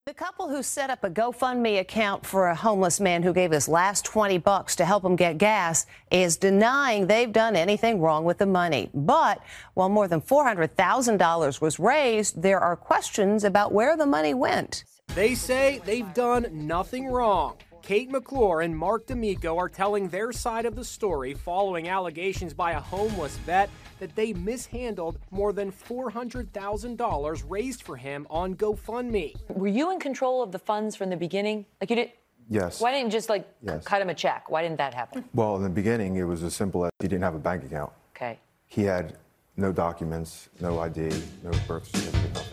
The couple who set up a GoFundMe account for a homeless man who gave his last $20 to help him get gas is denying they've done anything wrong with the money. But while more than $400,000 was raised, there are questions about where the money went. They say they've done nothing wrong. Kate McClure and Mark D'Amico are telling their side of the story following allegations by a homeless vet that they mishandled more than $400,000 raised for him on GoFundMe. Were you in control of the funds from the beginning? Like you did? Yes. Why didn't you just Yes. cut him a check? Why didn't that happen? Well, in the beginning, it was as simple as he didn't have a bank account. Okay. He had no documents, no ID, no birth certificate, nothing.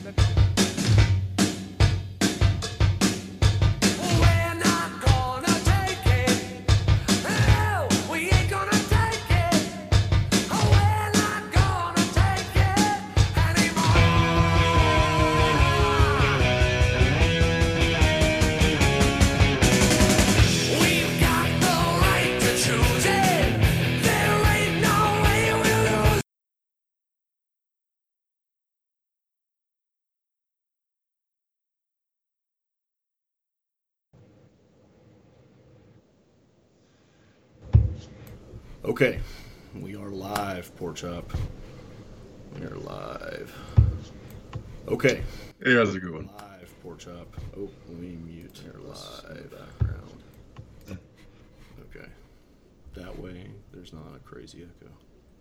Okay, we are live, Pork Chop. We are live. Okay. Hey, how's it going? Live, Pork Chop. Oh, let me mute our live background. Okay. That way, there's not a crazy echo.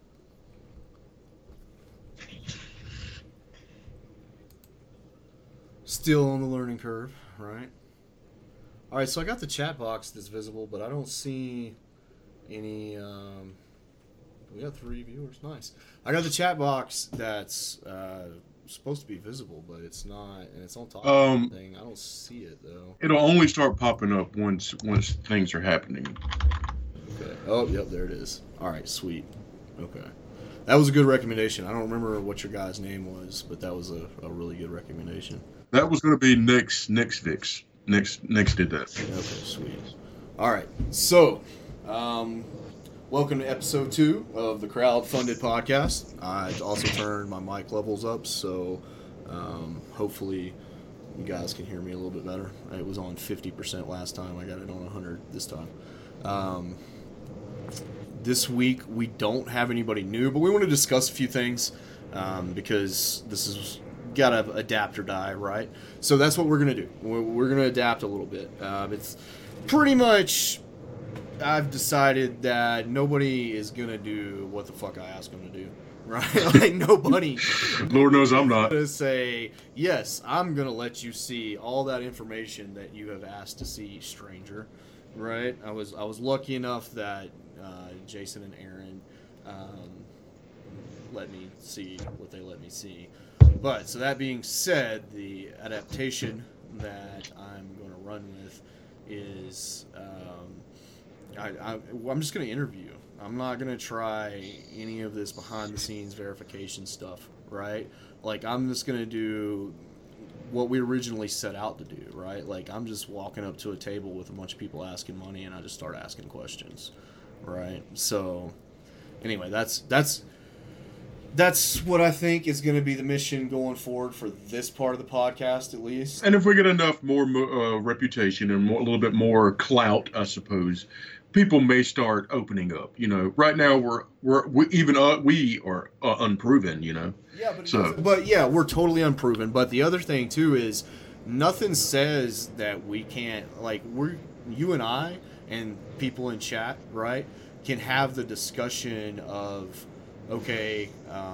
Still on the learning curve, right? All right, so I got the chat box that's visible, but I don't see any. We got 3 viewers. Nice. I got the chat box that's supposed to be visible, but it's not, and it's on top of the thing. I don't see it though. It'll only start popping up once things are happening. Okay. Oh, yep, there it is. All right, sweet. Okay, that was a good recommendation. I don't remember what your guy's name was, but that was a really good recommendation. That was going to be Nick's Vix. Nick's did that. Okay, sweet. All right, so. Welcome to episode 2 of the crowd-funded podcast. I also turned my mic levels up, so hopefully you guys can hear me a little bit better. It was on 50% last time. I got it on 100 this time. This week we don't have anybody new, but we want to discuss a few things because this is gotta adapt or die, right? So that's what we're gonna do. We're gonna adapt a little bit. It's pretty much. I've decided that nobody is going to do what the fuck I ask them to do, right? Like, nobody... Lord knows I'm not. ...going to say, yes, I'm going to let you see all that information that you have asked to see, stranger, right? I was lucky enough that Jason and Aaron let me see what they let me see. But, so that being said, the adaptation that I'm going to run with is... I'm just going to interview. I'm not going to try any of this behind-the-scenes verification stuff, right? Like, I'm just going to do what we originally set out to do, right? Like, I'm just walking up to a table with a bunch of people asking money, and I just start asking questions, right? So, anyway, that's what I think is going to be the mission going forward for this part of the podcast, at least. And if we get enough more reputation and a little bit more clout, I suppose, people may start opening up. You know, right now we are unproven. You know. Yeah, but yeah, we're totally unproven. But the other thing too is, nothing says that we can't. Like, you and I and people in chat, right, can have the discussion of, okay,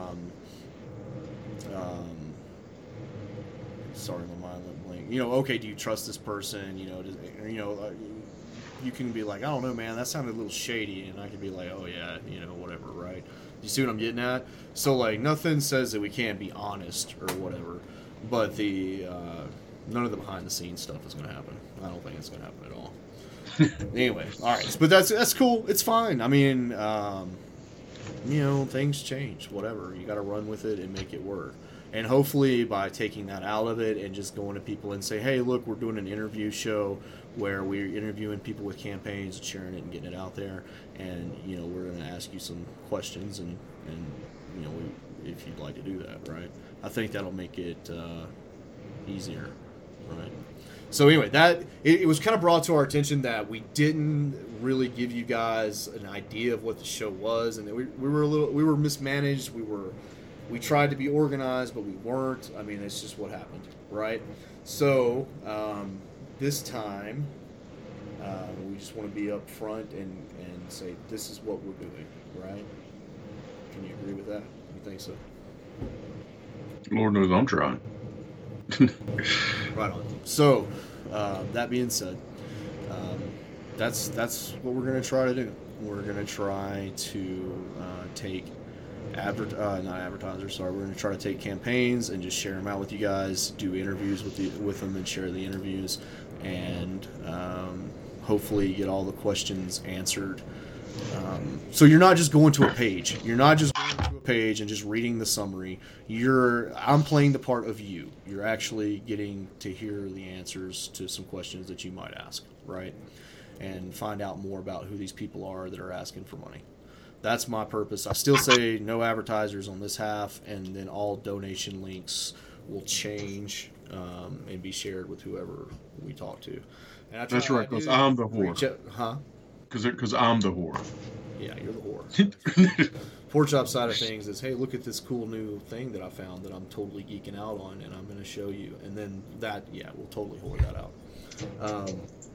sorry, my mind went blank. You know, okay, do you trust this person? You know, you can be like, I don't know, man, that sounded a little shady, and I can be like, oh yeah, you know, whatever, right? You see what I'm getting at? So, like, nothing says that we can't be honest or whatever, but none of the behind the scenes stuff is going to happen. I don't think it's going to happen at all. Anyway, all right, but that's cool. It's fine. I mean, you know, things change. Whatever, you got to run with it and make it work. And hopefully, by taking that out of it and just going to people and say, hey, look, we're doing an interview show where we're interviewing people with campaigns, sharing it and getting it out there. And, you know, we're going to ask you some questions and you know, if you'd like to do that, right? I think that'll make it easier, right? So anyway, that it was kind of brought to our attention that we didn't really give you guys an idea of what the show was, and that we were mismanaged. We tried to be organized, but we weren't. I mean, it's just what happened, right? So this time, we just want to be up front and say this is what we're doing, right? Can you agree with that? You think so? Lord knows I'm trying. Right on. So, that being said, that's what we're going to try to do. We're going to try to take not advertisers. Sorry, we're going to try to take campaigns and just share them out with you guys. Do interviews with them and share the interviews, and hopefully get all the questions answered. So you're not just going to a page. You're not just going to a page and just reading the summary. I'm playing the part of you. You're actually getting to hear the answers to some questions that you might ask, right? And find out more about who these people are that are asking for money. That's my purpose. I still say no advertisers on this half, and then all donation links will change and be shared with whoever we talk to. And That's right, because I'm the whore. Huh? Because I'm the whore. Yeah, you're the whore. Pork Chop side of things is, hey, look at this cool new thing that I found that I'm totally geeking out on, and I'm going to show you. And then that, yeah, we'll totally whore that out.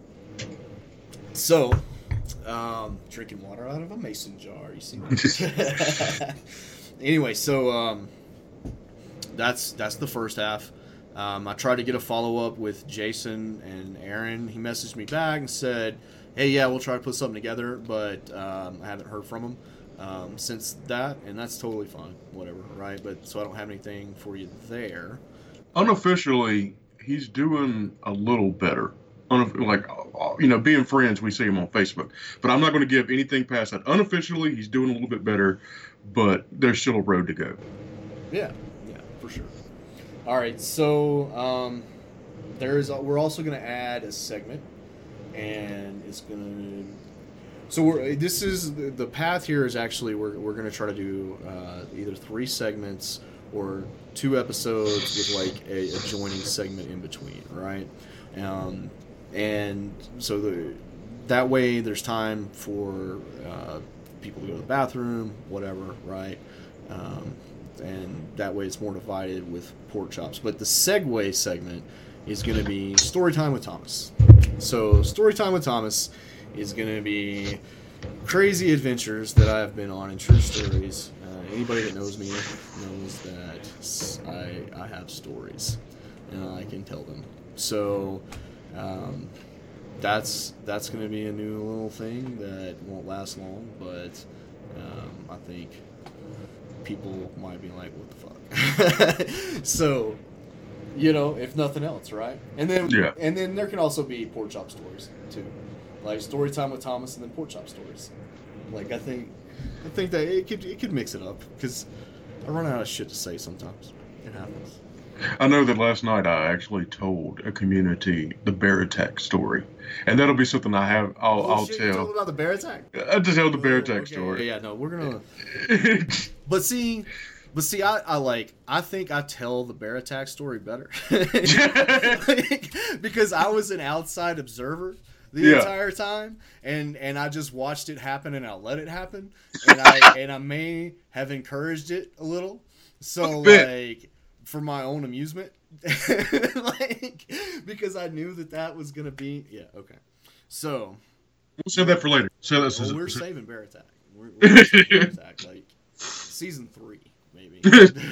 Drinking water out of a mason jar. You see that? Anyway, so that's the first half. I tried to get a follow-up with Jason and Aaron. He messaged me back and said, hey, yeah, we'll try to put something together, but I haven't heard from him since that, and that's totally fine, whatever, right? But so I don't have anything for you there. Unofficially, he's doing a little better. Being friends, we see him on Facebook. But I'm not going to give anything past that. Unofficially, he's doing a little bit better, but there's still a road to go. Yeah, for sure. All right, so we're also going to add a segment, and it's going to. So the path here is actually we're going to try to do either 3 segments or 2 episodes with like a joining segment in between, right? And so that way there's time for people to go to the bathroom, whatever, right? And that way it's more divided with Pork Chops. But the segue segment is going to be Storytime with Thomas. So Storytime with Thomas is going to be crazy adventures that I've been on and true stories. Anybody that knows me knows that I have stories and I can tell them. So that's going to be a new little thing that won't last long, but I think people might be like, what the fuck? So, if nothing else, right? And then there can also be Pork Chop stories too, like story time with Thomas, and then Pork Chop stories. Like I think that it could mix it up because I run out of shit to say sometimes. It happens. I know that last night I actually told a community the bear attack story, and that'll be something I'll tell. You told about the bear attack? I just tell the bear attack story. Yeah, no, we're gonna. But see, I think I tell the bear attack story better because I was an outside observer the entire time, and I just watched it happen and I let it happen, and I may have encouraged it a little. So for my own amusement, because I knew that was gonna be okay. So we'll save that for later. We're saving bear attack. We're saving bear attack like season 3 maybe.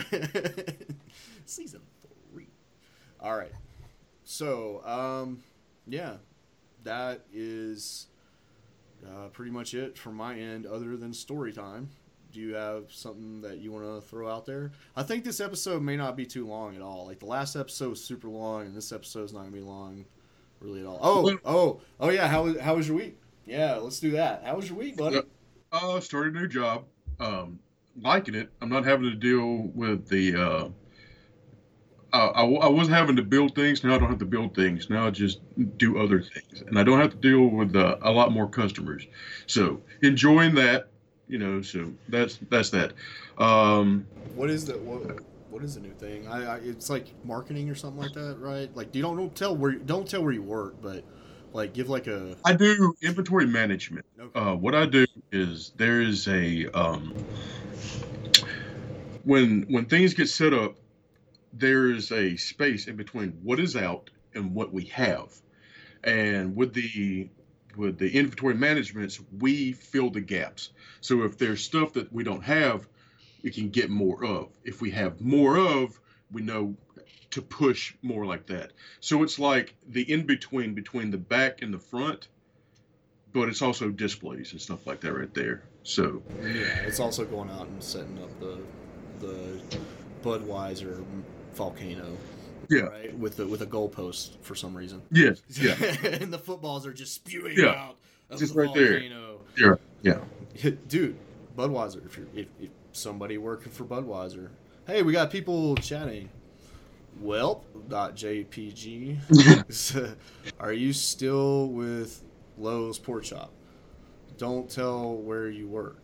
Season 3. All right. So that is pretty much it from my end. Other than story time. Do you have something that you want to throw out there? I think this episode may not be too long at all. Like the last episode was super long, and this episode is not going to be long really at all. Oh yeah. How was your week? Yeah, let's do that. How was your week, buddy? Started a new job. Liking it. I'm not having to deal with the. I was having to build things. Now I don't have to build things. Now I just do other things, and I don't have to deal with a lot more customers. So enjoying that. So that's that. What is what is the new thing? It's like marketing or something like that, right? Like, you don't tell where you work, but like give like a. I do inventory management. Okay. What I do is there is a when things get set up, there is a space in between what is out and what we have, and with the inventory managements, we fill the gaps. So if there's stuff that we don't have, we can get more of. If we have more of, we know to push more like that. So it's like the in-between between the back and the front, but it's also displays and stuff like that right there. So yeah, it's also going out and setting up the Budweiser volcano. yeah, Right? With a goalpost for some reason. yes, yeah, And the footballs are just spewing Yeah. out of Just the right there. volcano. yeah. Dude, Budweiser. If somebody working for Budweiser, hey, we got people chatting. Welp.jpg. Are you still with Lowe's Pork Chop? Don't tell where you work.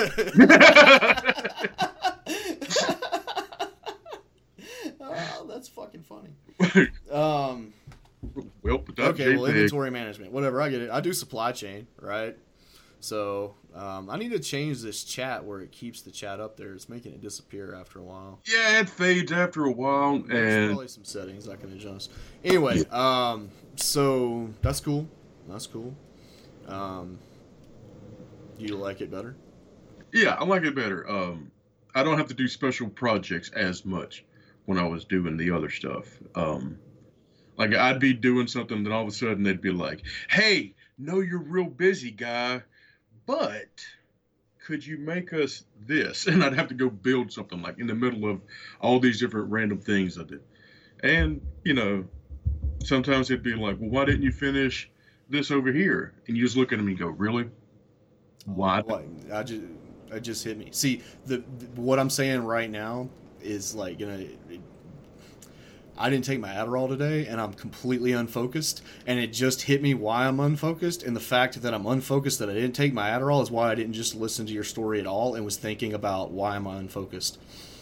Oh, that's fucking funny. Okay, well, inventory management, whatever. I get it. I do supply chain, right? So I need to change this chat where it keeps the chat up there. It's making it disappear after a while. Yeah, it fades after a while, There's and probably some settings I can adjust. Anyway, so that's cool. That's cool. Do you like it better? yeah, I like it better. I don't have to do special projects as much when I was doing the other stuff. Like I'd be doing something, then all of a sudden they'd be like, "Hey, know you're real busy, guy, but could you make us this?" And I'd have to go build something like in the middle of all these different random things I did. And sometimes it'd be like, "Well, why didn't you finish this over here?" And you just look at them and you go, "Really? Why?" It just hit me. See, what I'm saying right now is like, I didn't take my Adderall today, and I'm completely unfocused, and it just hit me why I'm unfocused, and the fact that I'm unfocused, that I didn't take my Adderall, is why I didn't just listen to your story at all and was thinking about why am I unfocused.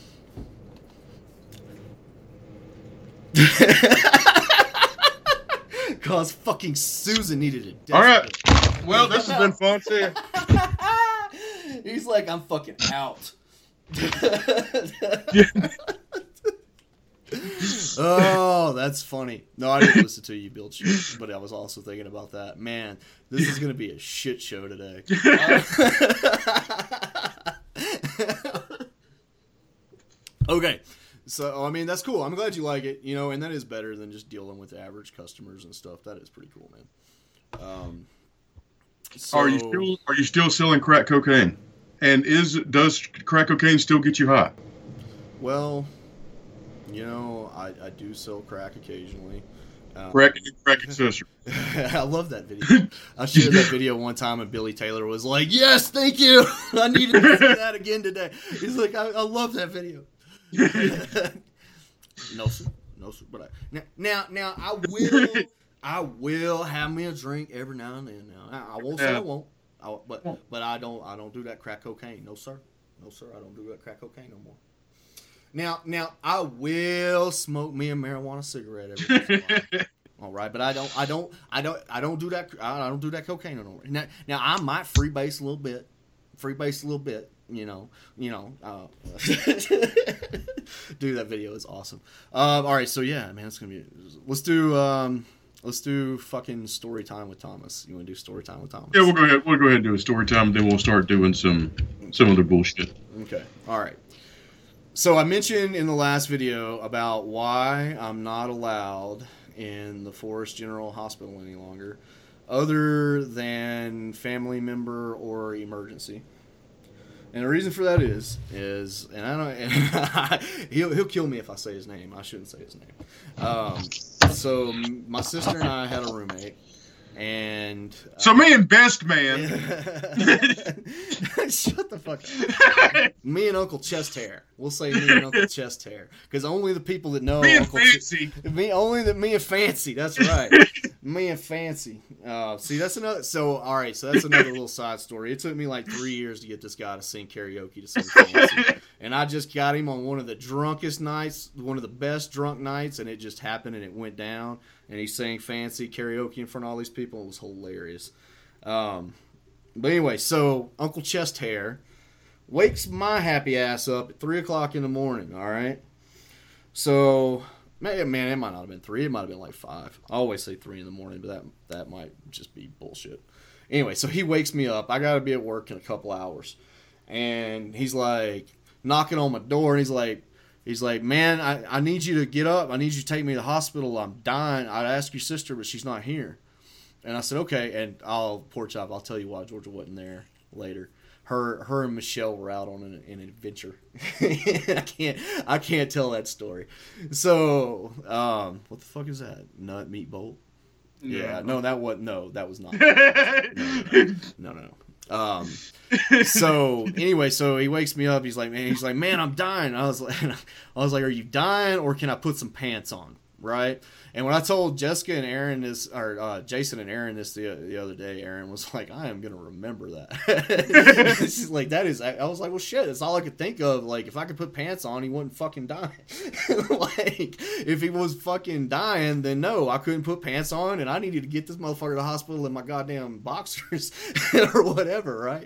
Because fucking Susan needed it. All right. Well, this has been fun too. He's like, I'm fucking out. Oh, that's funny. No, I didn't listen to you build shit, but I was also thinking about that. Man, this is going to be a shit show today. Okay. So, I mean, that's cool. I'm glad you like it, and that is better than just dealing with average customers and stuff. That is pretty cool, man. Are you still selling crack cocaine? And does crack cocaine still get you high? Well, I do sell crack occasionally. Crack accessory. I love that video. I shared that video one time, and Billy Taylor was like, "Yes, thank you. I needed to see that again today." He's like, "I love that video." No sir. But now I will have me a drink every now and then. Now I won't say I won't. But I don't do that crack cocaine. No sir. I don't do that crack cocaine no more. Now I will smoke me a marijuana cigarette every once in a while. All right, but I don't do that. I don't do that cocaine no more. Now I might freebase a little bit. Dude, that video is awesome. All right, so yeah, man, it's gonna be. Let's do fucking story time with Thomas. You want to do story time with Thomas? Yeah, we'll go ahead and do a story time, and then we'll start doing some other bullshit. Okay. All right. So I mentioned in the last video about why I'm not allowed in the Forest General Hospital any longer, other than family member or emergency. And the reason for that is, and I don't, he'll kill me if I say his name. I shouldn't say his name. So my sister and I had a roommate, and so me and Best Man. Shut the fuck up. Me and Uncle Chest Hair. We'll say me and Uncle Chest Hair, because only the people that know Me and Uncle Fancy. me and Fancy. That's right. Man, Fancy. See, that's another. So, all right. So that's another little side story. It took me like 3 years to get this guy to sing karaoke to sing Fancy, and I just got him on one of the drunkest nights, one of the best drunk nights, and it just happened, and it went down, and he sang Fancy karaoke in front of all these people. It was hilarious. But anyway, so Uncle Chest Hair wakes my happy ass up at 3 o'clock in the morning. All right. So. Man, it might not have been 3. It might have been like 5. I always say 3 in the morning, but that might just be bullshit. Anyway, so he wakes me up. I got to be at work in a couple hours. And he's like knocking on my door, and he's like, man, I need you to get up. I need you to take me to the hospital. I'm dying. I'd ask your sister, but she's not here. And I said, okay. And I'll tell you why Georgia wasn't there later. Her and Michelle were out on an adventure. I can't tell that story. So, what the fuck is that? Nut meat bolt? Yeah, no, that was not. No. So anyway, so he wakes me up. He's like, man, I'm dying. I was like, are you dying, or can I put some pants on? Right. And when I told Jessica and Aaron this, or Jason and Aaron this the other day, Aaron was like, I am going to remember that. She's like, that is, I was like, well, shit, that's all I could think of. Like, if I could put pants on, he wouldn't fucking die. Like, if he was fucking dying, then no, I couldn't put pants on, and I needed to get this motherfucker to the hospital in my goddamn boxers or whatever, right?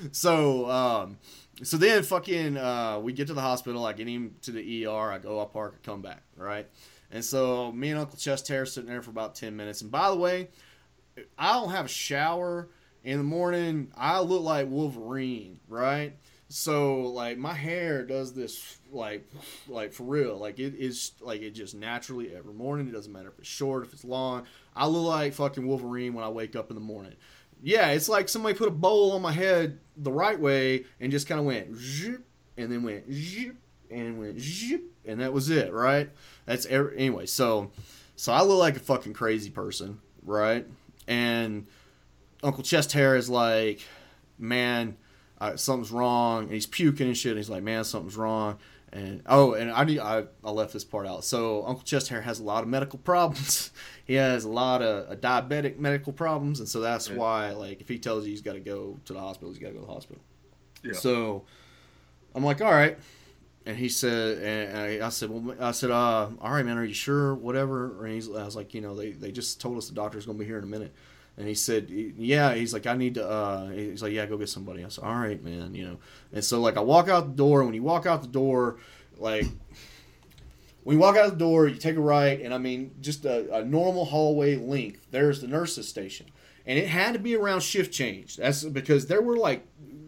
So, so then fucking, we get to the hospital, I get him to the ER, I go, I park, I come back, right? And so me and Uncle Chest Hair sitting there for about 10 minutes. And by the way, I don't have a shower in the morning. I look like Wolverine, right? So like my hair does this like for real. Like it is like it just naturally every morning. It doesn't matter if it's short, if it's long. I look like fucking Wolverine when I wake up in the morning. Yeah, it's like somebody put a bowl on my head the right way and just kind of went zip, and then went zip, and went zip, and that was it, right? Anyway, so I look like a fucking crazy person, right? And Uncle Chest Hair is like, man, something's wrong, and he's puking and shit. And he's like, man, something's wrong. And I left this part out. So Uncle Chest Hair has a lot of medical problems. He has a lot of diabetic medical problems, and so that's why, like, if he tells you he's got to go to the hospital, he's got to go to the hospital. Yeah. So I'm like, all right. And he said, and I said, all right, man, are you sure? Whatever. And I was like, they just told us the doctor's going to be here in a minute. And he said, yeah. He's like, I need to, he's like, yeah, go get somebody. I said, all right, man, And so, like, I walk out the door. When you walk out the door, like, when you walk out the door, you take a right. And, I mean, just a normal hallway length. There's the nurse's station. And it had to be around shift change. That's because there were, like,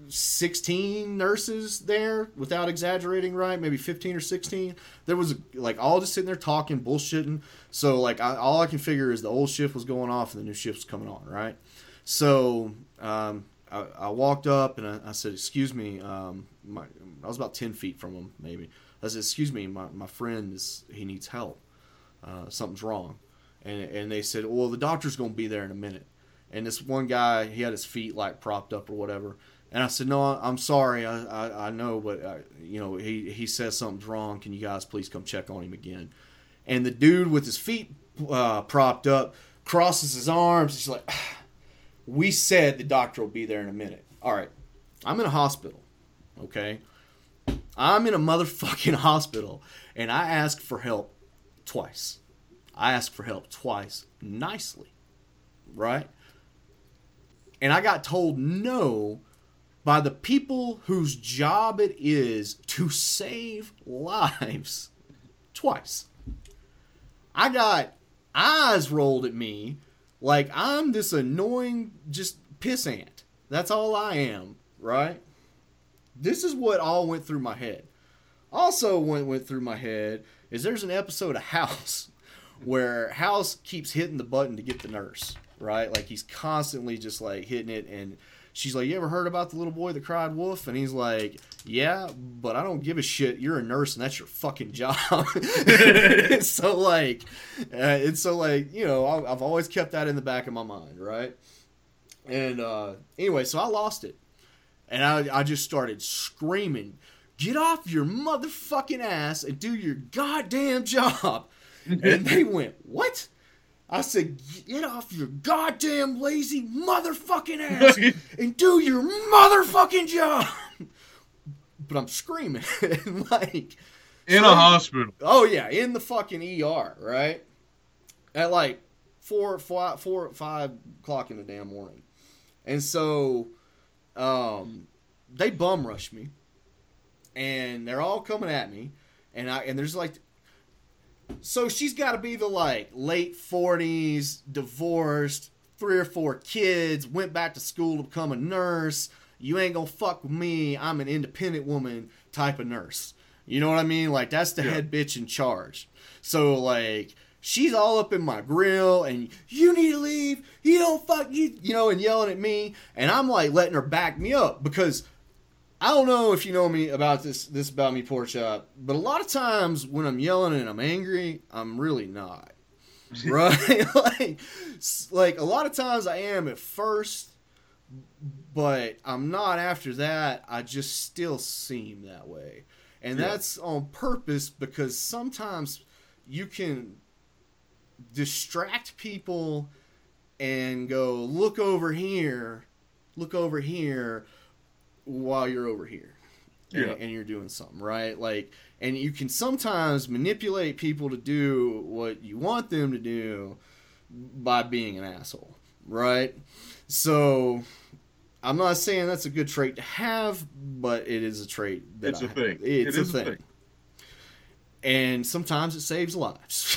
16 nurses there, without exaggerating, right? Maybe 15 or 16. There was like all just sitting there talking, bullshitting. So like all I can figure is the old shift was going off and the new shift was coming on, right? So I walked up and I said, excuse me, I was about 10 feet from him, maybe. I said, excuse me, my friend he needs help. Something's wrong. And they said, well, the doctor's going to be there in a minute. And this one guy, he had his feet like propped up or whatever. And I said, no, I'm sorry. I know, but, he says something's wrong. Can you guys please come check on him again? And the dude with his feet propped up crosses his arms. He's like, we said the doctor will be there in a minute. All right. I'm in a hospital, okay? I'm in a motherfucking hospital, and I asked for help twice. I asked for help twice nicely, right? And I got told no by the people whose job it is to save lives twice. I got eyes rolled at me like I'm this annoying just pissant. That's all I am, right? This is what all went through my head. Also went through my head is there's an episode of House where House keeps hitting the button to get the nurse, right? Like he's constantly just like hitting it, and she's like, you ever heard about the little boy that cried wolf? And he's like, yeah, but I don't give a shit. You're a nurse, and that's your fucking job. So, like, I've always kept that in the back of my mind, right? And anyway, so I lost it. And I just started screaming, get off your motherfucking ass and do your goddamn job. And they went, what? I said, get off your goddamn lazy motherfucking ass and do your motherfucking job. But I'm screaming. Like, in a hospital. Oh, yeah, in the fucking ER, right? At like 4 or 5 o'clock in the damn morning. And so they bum rush me. And they're all coming at me. And there's like... So she's got to be the like late 40s, divorced, 3 or 4 kids, went back to school to become a nurse. You ain't gonna fuck with me. I'm an independent woman type of nurse. You know what I mean? Like, that's the head bitch in charge. So like, she's all up in my grill and you need to leave. You don't fuck you, you know, and yelling at me. And I'm like letting her back me up because I don't know if you know me about this about me, Pork Chop, but a lot of times when I'm yelling and I'm angry, I'm really not. Right? like a lot of times I am at first, but I'm not after that. I just still seem that way. And that's on purpose because sometimes you can distract people and go, look over here, while you're over here and you're doing something, right? Like, and you can sometimes manipulate people to do what you want them to do by being an asshole, right? So I'm not saying that's a good trait to have, but it is a trait that it's a thing. It's a thing. And sometimes it saves lives.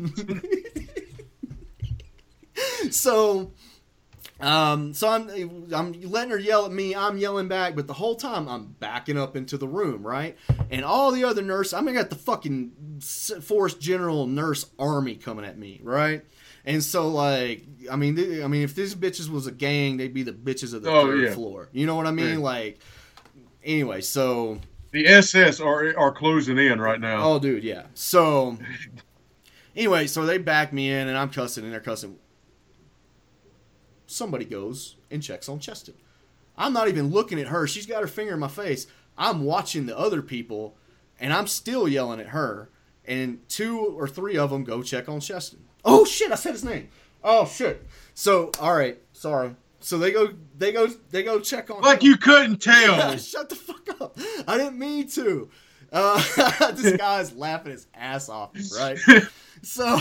So I'm letting her yell at me. I'm yelling back, but the whole time I'm backing up into the room, right? And all the other nurses, I got the fucking Force General nurse army coming at me, right? And so, like, I mean, if these bitches was a gang, they'd be the bitches of the third floor. You know what I mean? Right. Like, anyway, so the SS are closing in right now. Oh, dude, yeah. So anyway, so they back me in, and I'm cussing, and they're cussing. Somebody goes and checks on Cheston. I'm not even looking at her. She's got her finger in my face. I'm watching the other people, and I'm still yelling at her. And 2 or 3 of them go check on Cheston. Oh shit! I said his name. Oh shit! So all right, sorry. So they go check on. Like him. You couldn't tell. Shut the fuck up! I didn't mean to. This guy's laughing his ass off, right? So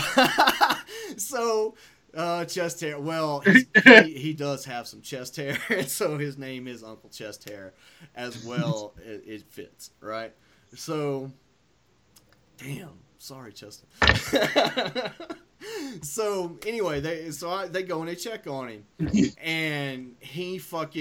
chest hair. Well, he does have some chest hair, and so his name is Uncle Chest Hair as well. It fits, right? So, damn. Sorry, Cheston. So anyway, they go and they check on him, and he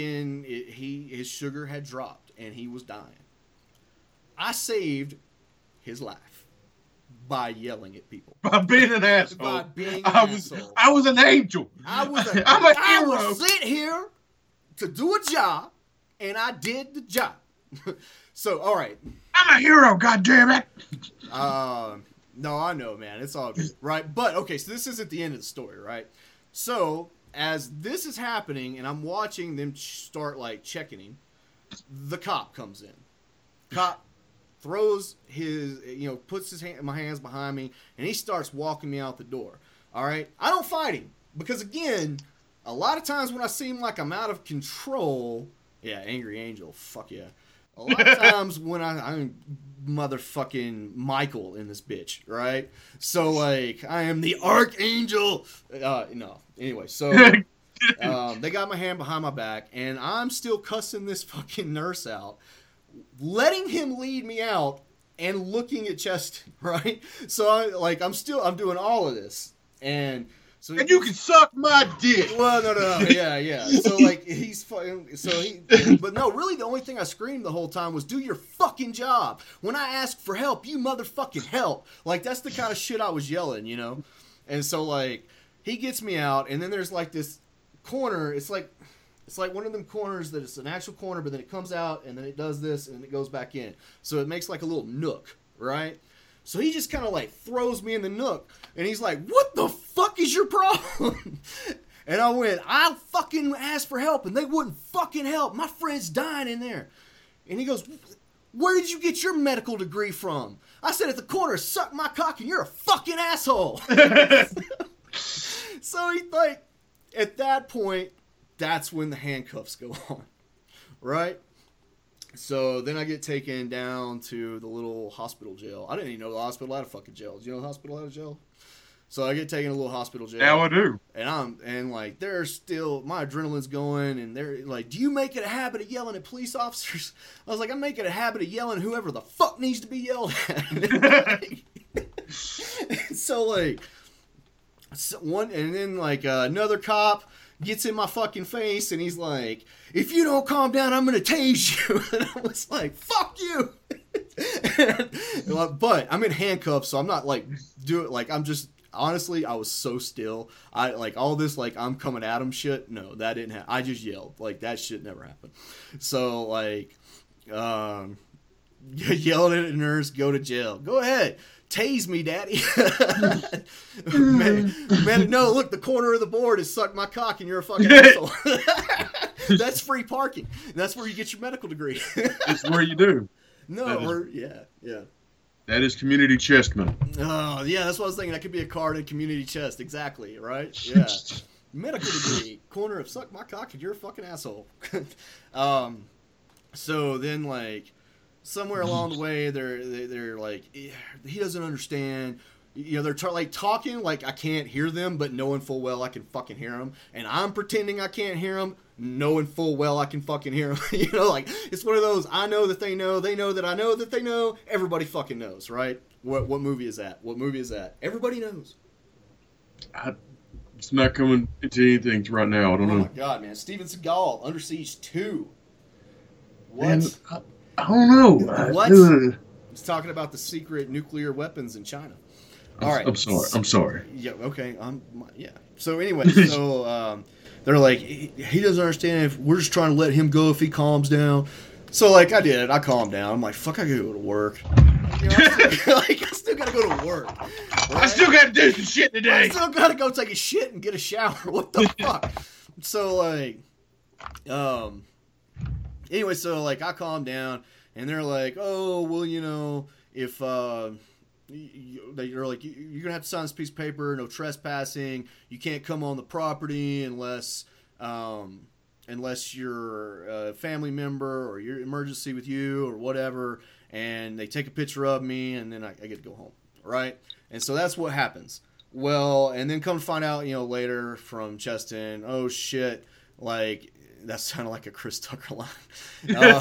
his sugar had dropped, and he was dying. I saved his life. By yelling at people. By being an asshole. By being an asshole. I was an angel. I'm a hero. I was sent here to do a job, and I did the job. So, all right. I'm a hero, goddammit. No, I know, man. It's all good. Right? But, okay, so this isn't the end of the story, right? So, as this is happening, and I'm watching them start, like, checking him, the cop comes in. Cop throws his, puts my hands behind me, and he starts walking me out the door. All right? I don't fight him. Because, again, a lot of times when I seem like I'm out of control, yeah, Angry Angel, fuck yeah. A lot of times when I'm motherfucking Michael in this bitch, right? So, like, I am the Archangel. No. Anyway, so they got my hand behind my back, and I'm still cussing this fucking nurse out. Letting him lead me out and looking at Cheston, right? So I'm doing all of this, and so you can suck my dick. Well, no, yeah. So like he's fucking. But no, really, the only thing I screamed the whole time was, "Do your fucking job." When I ask for help, you motherfucking help. Like that's the kind of shit I was yelling, And so like he gets me out, and then there's like this corner. It's like one of them corners that it's an actual corner, but then it comes out, and then it does this, and it goes back in. So it makes like a little nook, right? So he just kind of like throws me in the nook, and he's like, "What the fuck is your problem?" And I went, "I fucking asked for help, and they wouldn't fucking help. My friend's dying in there." And he goes, "Where did you get your medical degree from?" I said, "At the corner, suck my cock, and you're a fucking asshole." like, at that point, that's when the handcuffs go on, right? So then I get taken down to the little hospital jail. I didn't even know the hospital had a fucking jail. Did you know the hospital had a jail? So I get taken to a little hospital jail. Now I do. And like, they're still, my adrenaline's going, and they're like, do you make it a habit of yelling at police officers? I was like, I make it a habit of yelling at whoever the fuck needs to be yelled at. So like, another cop gets in my fucking face, and he's like, if you don't calm down, I'm gonna tase you. And I was like, fuck you. But I'm in handcuffs, so I'm not like I'm just, honestly, I was so still. I like all this like I'm coming at him shit. No, that didn't happen. I just yelled. Like, that shit never happened. So like, yelled at a nurse, go to jail. Go ahead. Tase me, daddy. man, no, look, the corner of the board is suck my cock and you're a fucking asshole. That's free parking. That's where you get your medical degree. That's where you do. No, yeah. That is community chestman. Oh, yeah, that's what I was thinking. That could be a card in community chest. Exactly, right? Yeah. Medical degree. Corner of suck my cock and you're a fucking asshole. So then, like, somewhere along the way, they're like, he doesn't understand. You know, they're talking like I can't hear them, but knowing full well I can fucking hear them. And I'm pretending I can't hear them, knowing full well I can fucking hear them. You know, like, it's one of those, I know that they know that I know that they know, everybody fucking knows, right? What movie is that? What movie is that? Everybody knows. It's not coming into anything right now. I don't know. Oh my god, man. Steven Seagal, Under Siege 2. What? Man, I don't know. What? He's talking about the secret nuclear weapons in China. All right. I'm sorry. Yeah. Okay. Yeah. So anyway, they're like, he doesn't understand. If we're just trying to let him go if he calms down. So like, I did. I calmed down. I'm like, fuck, I gotta go to work. You know, I still gotta go to work. Right? I still gotta do some shit today. I still gotta go take a shit and get a shower. What the fuck? So like, anyway, so like, I calmed down, and they're like, oh, well, you know, if they're like, you're gonna have to sign this piece of paper, no trespassing. You can't come on the property unless you're a family member or your emergency with you or whatever. And they take a picture of me, and then I get to go home, right? And so that's what happens. Well, and then come to find out, you know, later from Cheston, oh shit, like, that sounded like a Chris Tucker line. Man,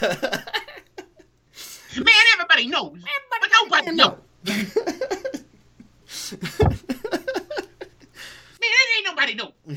everybody knows. But nobody knows. Man, ain't nobody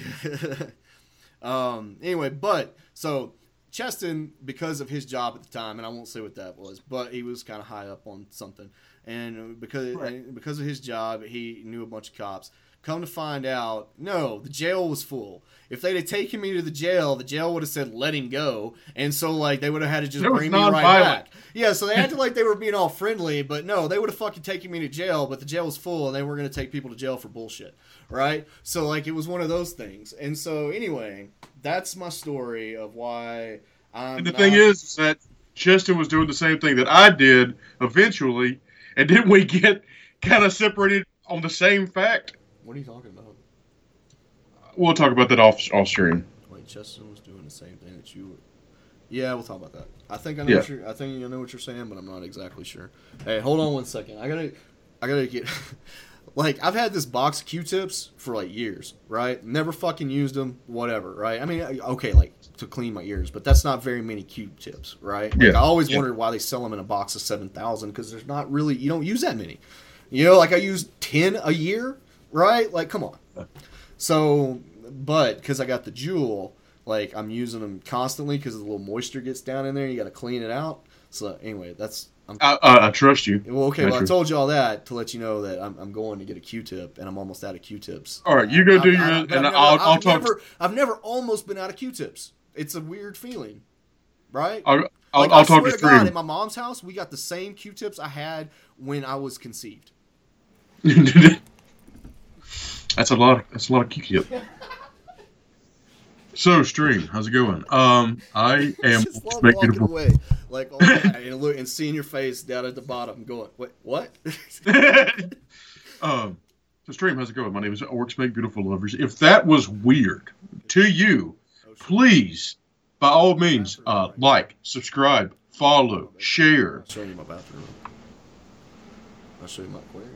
know. Anyway, but so Cheston, because of his job at the time, and I won't say what that was, but he was kind of high up on something, and because of his job, he knew a bunch of cops. Come to find out, no, the jail was full. If they'd have taken me to the jail would have said, let him go. And so, like, they would have had to just bring me right back. Yeah, so they acted like they were being all friendly, but no, they would have fucking taken me to jail, but the jail was full, and they were going to take people to jail for bullshit, right? So, like, it was one of those things. And so, anyway, that's my story of why And the thing is that Cheston was doing the same thing that I did eventually, and didn't we get kind of separated on the same fact? What are you talking about? We'll talk about that off stream. Wait, Cheston was doing the same thing that you were. Yeah, we'll talk about that. I think I know what you're saying, but I'm not exactly sure. Hey, hold on 1 second. I gotta get. Like, I've had this box of Q-tips for like years, right? Never fucking used them, whatever, right? I mean, okay, like to clean my ears, but that's not very many Q-tips, right? Like, I always wondered why they sell them in a box of 7,000 because there's not really, you don't use that many. You know, like I use 10 a year, right? Like, come on. So, but because I got the Jewel, like, I'm using them constantly because the little moisture gets down in there. You got to clean it out. So anyway, that's. I trust you. Well, okay. Well, I told you all that to let you know that I'm going to get a Q-tip, and I'm almost out of Q-tips. All right, you go do your, and I'll talk. I've never almost been out of Q-tips. It's a weird feeling, right? I'll talk you through. God, at my mom's house, we got the same Q-tips I had when I was conceived. That's a lot of Q-tip. So, stream, how's it going? I am just walking away, like, oh, and look and seeing your face down at the bottom, going, what? So, Stream, how's it going? My name is Orcs Make Beautiful Lovers. If that was weird to you, please, by all means, like, subscribe, follow, share. I'll show you my bathroom. I'll show you my aquarium.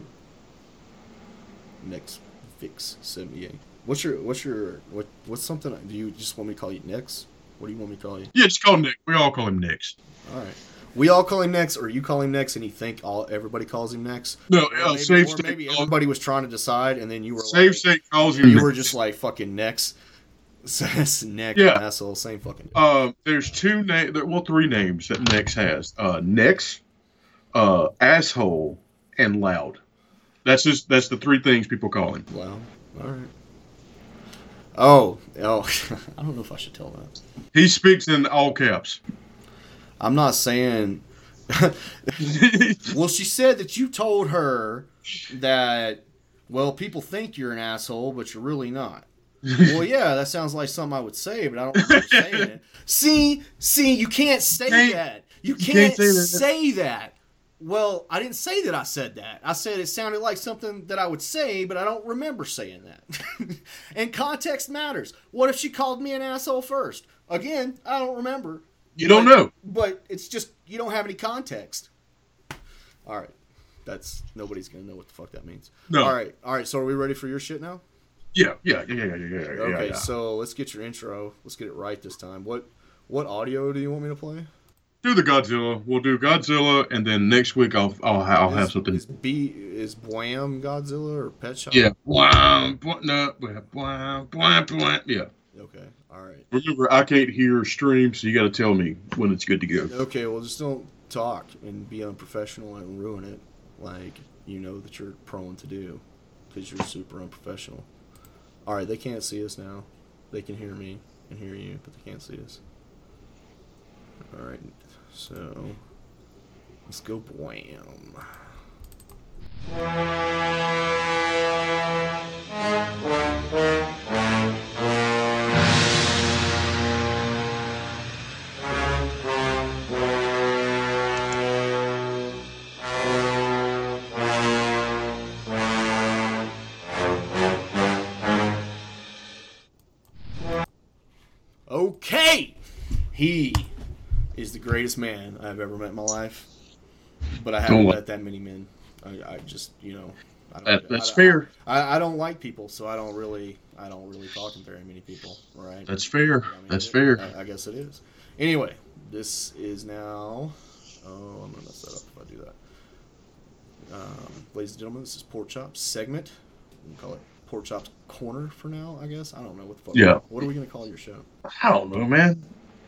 Next Fix 78. What's something? Do you just want me to call you Nix? What do you want me to call you? Yeah, just call him Nick. We all call him Nix. All right. We all call him Nex, or you call him Nex, and you think everybody calls him Nex? No, maybe everybody was trying to decide, and then you were Save State calls him. You were just like fucking Nex, Nex, asshole, same fucking. There's three names that Nex has. Nex, asshole, and loud. That's the three things people call him. Wow. All right. Oh, I don't know if I should tell that. He speaks in all caps. I'm not saying. Well, she said that you told her that, well, people think you're an asshole, but you're really not. Well, yeah, that sounds like something I would say, but I don't remember saying it. See, you can't say that. You can't say that. Well, I didn't say that I said that. I said it sounded like something that I would say, but I don't remember saying that. And context matters. What if she called me an asshole first? Again, I don't remember. You don't know. But it's just, you don't have any context. All right. Nobody's going to know what the fuck that means. No. All right. So are we ready for your shit now? Yeah. Okay, so let's get your intro. Let's get it right this time. What audio do you want me to play? Do the Godzilla. We'll do Godzilla, and then next week I'll have something. Is Bwam Godzilla or Pet Shop? Yeah. Bwam. Yeah. Okay. All right. Remember, I can't hear Stream, so you got to tell me when it's good to go. Okay. Well, just don't talk and be unprofessional and ruin it, like you know that you're prone to do, because you're super unprofessional. All right. They can't see us now. They can hear me and hear you, but they can't see us. All right. So, let's go Bwam. Okay! He is the greatest man I've ever met in my life, but I haven't met that many men. I just, that's fair. I don't like people, so I don't really talk to very many people, right? That's fair. That's fair. I guess it is. Anyway, this is now. Oh, I'm gonna mess that up if I do that. Ladies and gentlemen, this is Pork Chops segment. We can call it Pork Chops Corner for now, I guess. I don't know what the fuck. Yeah. What are we gonna call your show? I don't know, man.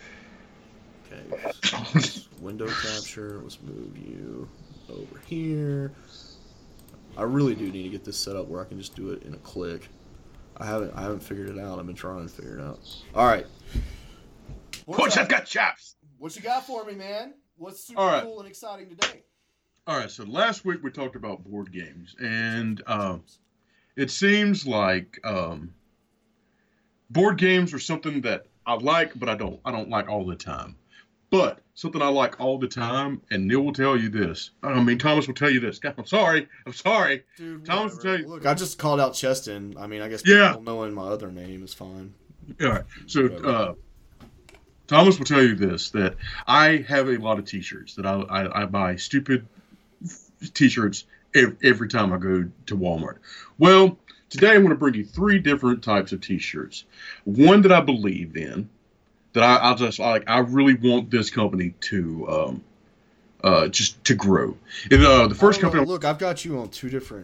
Okay, window capture. Let's move you over here. I really do need to get this set up where I can just do it in a click. I haven't figured it out. I've been trying to figure it out. All right. What's got chops? What you got for me, man? What's super cool and exciting today? All right. So last week we talked about board games, and it seems like board games are something that I like, but I don't like all the time. But something I like all the time, and Neil will tell you this. Thomas will tell you this. God, I'm sorry. Dude, Thomas will tell you. Look, I just called out Cheston. I guess people knowing my other name is fine. All right. So Thomas will tell you this, that I have a lot of T-shirts, that I buy stupid T-shirts every time I go to Walmart. Well, today I'm going to bring you 3 different types of T-shirts. One that I believe in, that I just like. I really want this company to just to grow. And, the first company. Look, I've got you on 2 different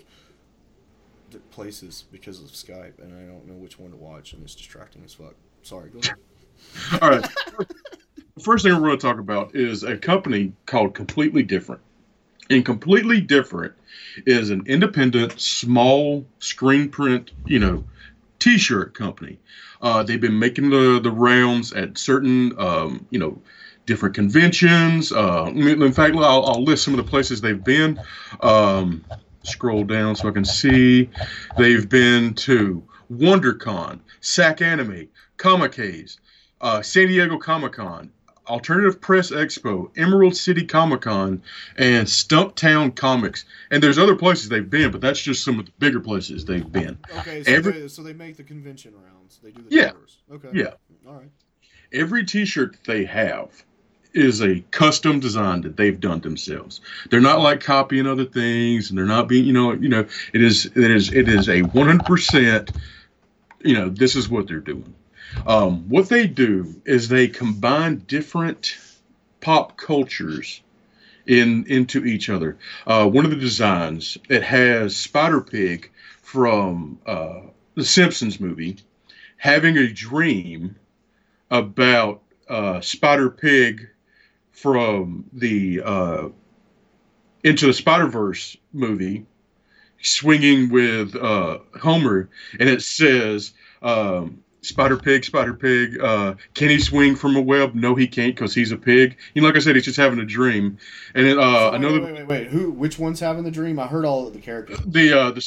places because of Skype, and I don't know which one to watch, and it's distracting as fuck. Sorry, go ahead. All right. The first thing we're going to talk about is a company called Completely Different. And Completely Different is an independent, small screen print, T-shirt company. They've been making the rounds at certain, different conventions. In fact, I'll list some of the places they've been. Scroll down so I can see. They've been to WonderCon, SAC Anime, Comic-Case, San Diego Comic-Con, Alternative Press Expo, Emerald City Comic Con, and Stumptown Comics. And there's other places they've been, but that's just some of the bigger places they've been. Okay, so they make the convention rounds. They do the tours. Okay. Yeah. All right. Every T-shirt that they have is a custom design that they've done themselves. They're not like copying other things, and they're not being, it is a 100%, this is what they're doing. What they do is they combine different pop cultures into each other. One of the designs, it has Spider-Pig from the Simpsons movie having a dream about Spider-Pig from the Into the Spider-Verse movie, swinging with Homer, and it says, Spider-Pig, can he swing from a web? No, he can't, because he's a pig. Like I said, he's just having a dream. And then Wait. Which one's having the dream? I heard all of the characters. The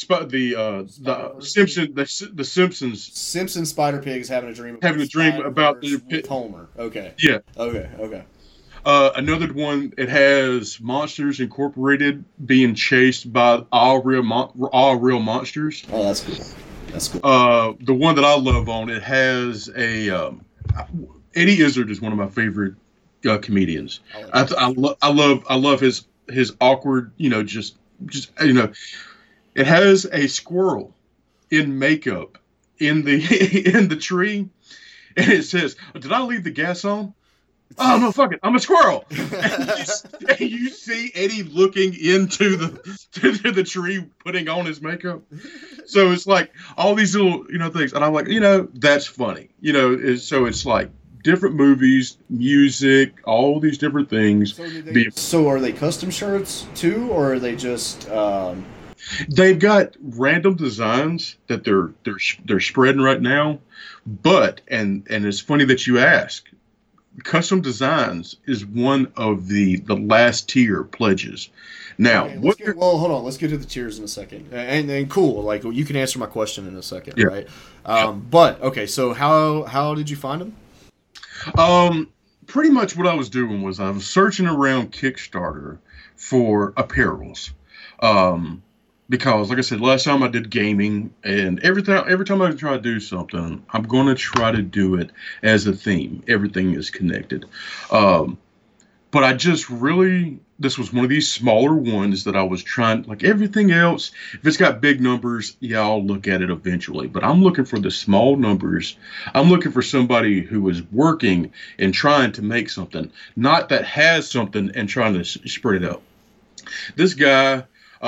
Simpsons. Simpsons Spider-Pig is having a dream. About with Homer. Okay. Yeah. Okay. Another one, it has Monsters Incorporated being chased by all real monsters. Oh, that's cool. That's cool. The one that I love on it has a Eddie Izzard is one of my favorite comedians. I love his awkward, it has a squirrel in makeup in the tree, and it says, "Did I leave the gas on? Oh no, fuck it, I'm a squirrel." And you see Eddie looking into the tree, putting on his makeup. So it's like all these little things, and I'm like, that's funny. So it's like different movies, music, all these different things. So are they custom shirts too, or are they just? They've got random designs that they're spreading right now, but and it's funny that you ask. Custom designs is one of the last tier pledges. Now, okay, hold on. Let's get to the tiers in a second. And cool, like you can answer my question in a second, yeah. Right? But okay, so how did you find them? Pretty much what I was doing was I was searching around Kickstarter for apparels. Because, like I said, last time I did gaming, and every time I try to do something, I'm going to try to do it as a theme. Everything is connected. But I just this was one of these smaller ones that I was trying, like everything else, if it's got big numbers, yeah, I'll look at it eventually. But I'm looking for the small numbers. I'm looking for somebody who is working and trying to make something, not that has something and trying to spread it out. This guy,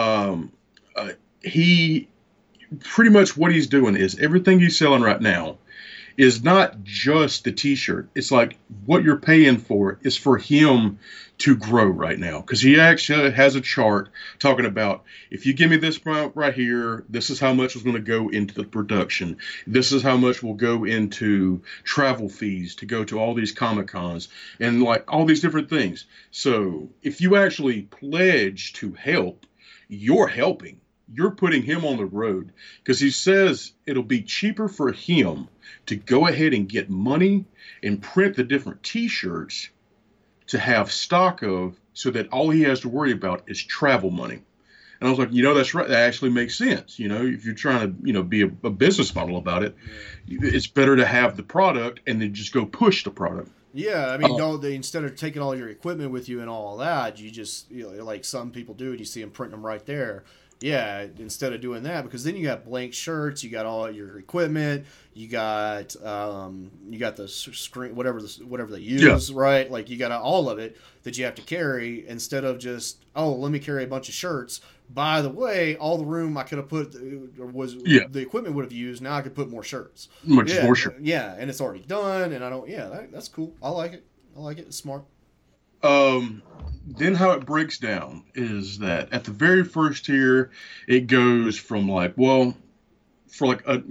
he pretty much what he's doing is everything he's selling right now is not just the t-shirt. It's like what you're paying for is for him to grow right now, because he actually has a chart talking about, if you give me this right here, this is how much is going to go into the production. This is how much will go into travel fees to go to all these Comic Cons and like all these different things. So if you actually pledge to help, you're helping. You're putting him on the road, because he says it'll be cheaper for him to go ahead and get money and print the different t-shirts to have stock of, so that all he has to worry about is travel money. And I was like, that's right. That actually makes sense. If you're trying to, be a business model about it, it's better to have the product and then just go push the product. Yeah, I mean, instead of taking all your equipment with you and all that, you just, like some people do, and you see them printing them right there. Yeah, instead of doing that, because then you got blank shirts, you got all your equipment, you got the screen, whatever they use, yeah. Right? Like you got all of it that you have to carry, instead of just, let me carry a bunch of shirts. By the way, all the room I could have put the equipment would have used. Now I could put more shirts. More shirts. Yeah, and it's already done, and I don't. Yeah, that's cool. I like it. It's smart. Then how it breaks down is that at the very first tier, it goes from for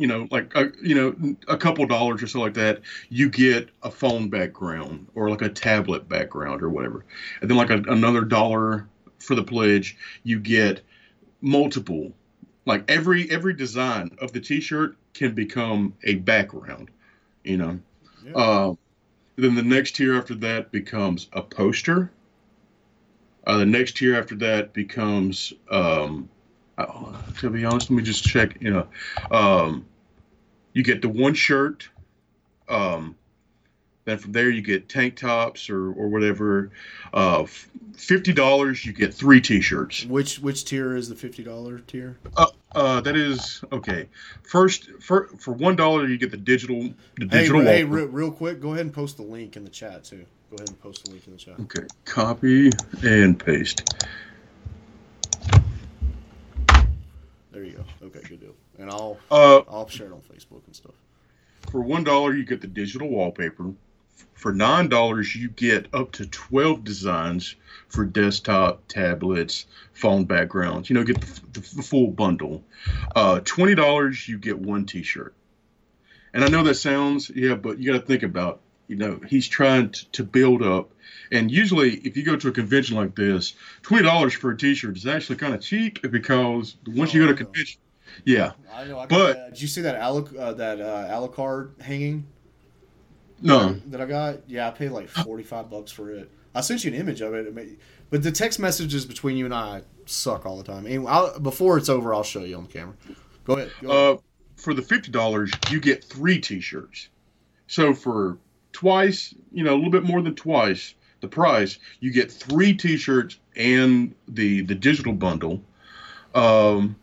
a couple dollars or so like that, you get a phone background or like a tablet background or whatever. And then like another $1 for the pledge, you get multiple, like every design of the t-shirt can become a background, Yeah. Then the next tier after that becomes a poster. The next tier after that becomes, to be honest, let me just check. You get the one shirt. Then from there you get tank tops or whatever. $50 you get 3 T-shirts. Which tier is the $50 tier? That is okay. First, for $1 you get the digital. Hey, real quick, go ahead and post the link in the chat too. Go ahead and post the link in the chat. Okay, copy and paste. There you go. Okay, good deal. And I'll share it on Facebook and stuff. For $1 you get the digital wallpaper. For $9 you get up to 12 designs for desktop, tablets, phone backgrounds. You know, get the full bundle. $20 you get 1 T-shirt. And I know that sounds, but you got to think about, he's trying to build up. And usually if you go to a convention like this, $20 for a T-shirt is actually kind of cheap because once you go to a convention, yeah. I know. Did you see that Alucard hanging? No. That I got? Yeah, I paid like $45 for it. I sent you an image of it. But the text messages between you and I suck all the time. Anyway, before it's over, I'll show you on the camera. Go ahead. For the $50, you get 3 T-shirts. So for twice, a little bit more than twice the price, you get 3 T-shirts and the digital bundle. And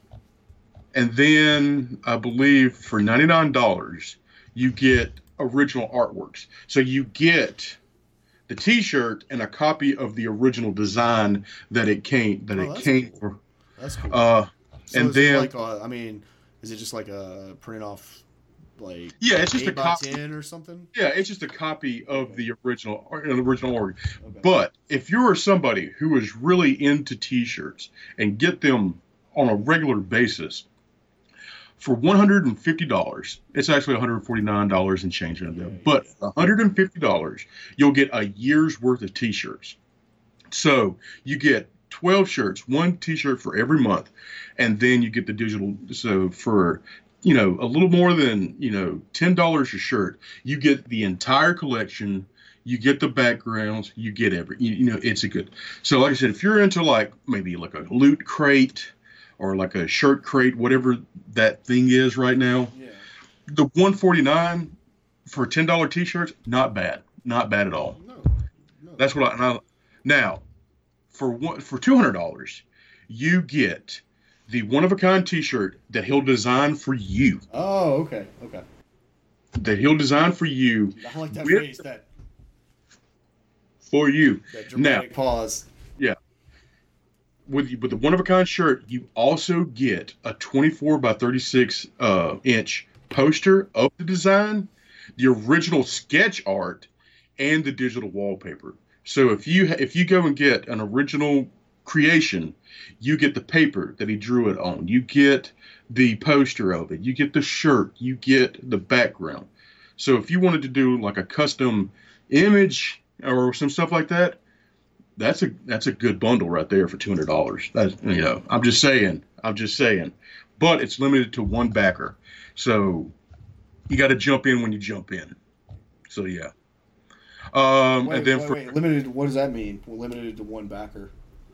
then I believe for $99, you get original artworks. So you get the T-shirt and a copy of the original design that it came for. That's cool. So and then is it just like a print off, like it's just 8 a copy 10 or something? Yeah, it's just a copy of the original org. Okay. But if you're somebody who is really into T-shirts and get them on a regular basis, for $150, it's actually $149 and change in there. But for $150, you'll get a year's worth of T-shirts. So you get 12 shirts, 1 T-shirt for every month, and then you get the digital. So for a little more than $10 a shirt, you get the entire collection. You get the backgrounds. You get it's a good. So like I said, if you're into like maybe like a Loot Crate or like a shirt crate, whatever that thing is right now, the $149 for $10 T-shirts, not bad at all. No. That's what now for $200, you get the one-of-a-kind T-shirt that he'll design for you. Oh, okay. That he'll design for you. I like that phrase. That for you. That dramatic pause. Yeah. With the one-of-a-kind shirt, you also get a 24 by 36 inch poster of the design, the original sketch art, and the digital wallpaper. So if you go and get an original creation, you get the paper that he drew it on. You get the poster of it. You get the shirt. You get the background. So if you wanted to do like a custom image or some stuff like that, that's a good bundle right there for $200. That's, I'm just saying. But it's limited to 1 backer. So you got to jump in when you jump in. So yeah. Wait, limited. What does that mean? We're limited to 1 backer.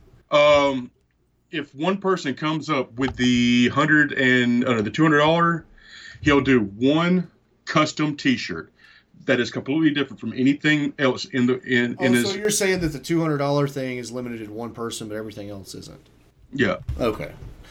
If one person comes up with the $200, he'll do 1 custom T-shirt that is completely different from anything else in his. So you're saying that the $200 thing is limited to 1 person, but everything else isn't? Yeah. Okay.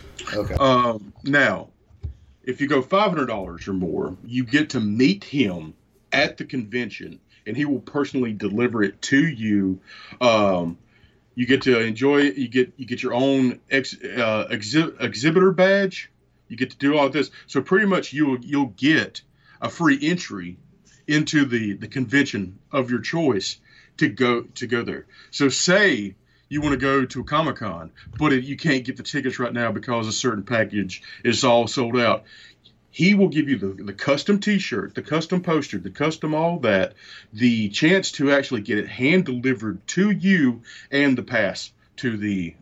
Now, if you go $500 or more, you get to meet him at the convention, and he will personally deliver it to you. You get to enjoy it. You get your own exhibitor badge. You get to do all this. So pretty much you'll get a free entry into the convention of your choice to go there. So say you want to go to a Comic-Con, but you can't get the tickets right now because a certain package is all sold out. He will give you the custom T-shirt, the custom poster, the custom all that, the chance to actually get it hand delivered to you, and the pass to the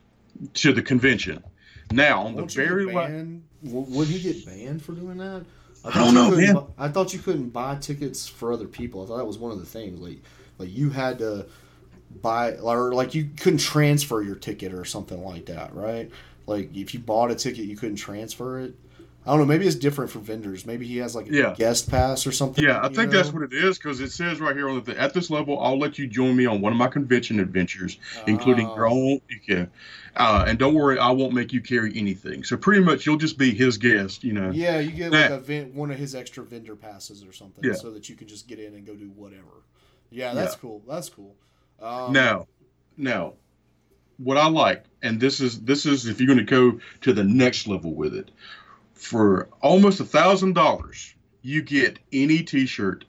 convention. Now, on the very last, would he get banned for doing that? I don't know, man. I thought you couldn't buy tickets for other people. I thought that was one of the things. Like you had to buy, or like you couldn't transfer your ticket or something like that, right? Like if you bought a ticket, you couldn't transfer it. I don't know. Maybe it's different for vendors. Maybe he has like a guest pass or something. Yeah, I think that's what it is, because it says right here on the at this level, I'll let you join me on one of my convention adventures, including your own. And don't worry, I won't make you carry anything. So pretty much, you'll just be his guest. Yeah, you get like one of his extra vendor passes or something, so that you can just get in and go do whatever. Yeah, that's cool. That's cool. Now, what I like, and this is if you're going to go to the next level with it. For almost $1,000, you get any T-shirt,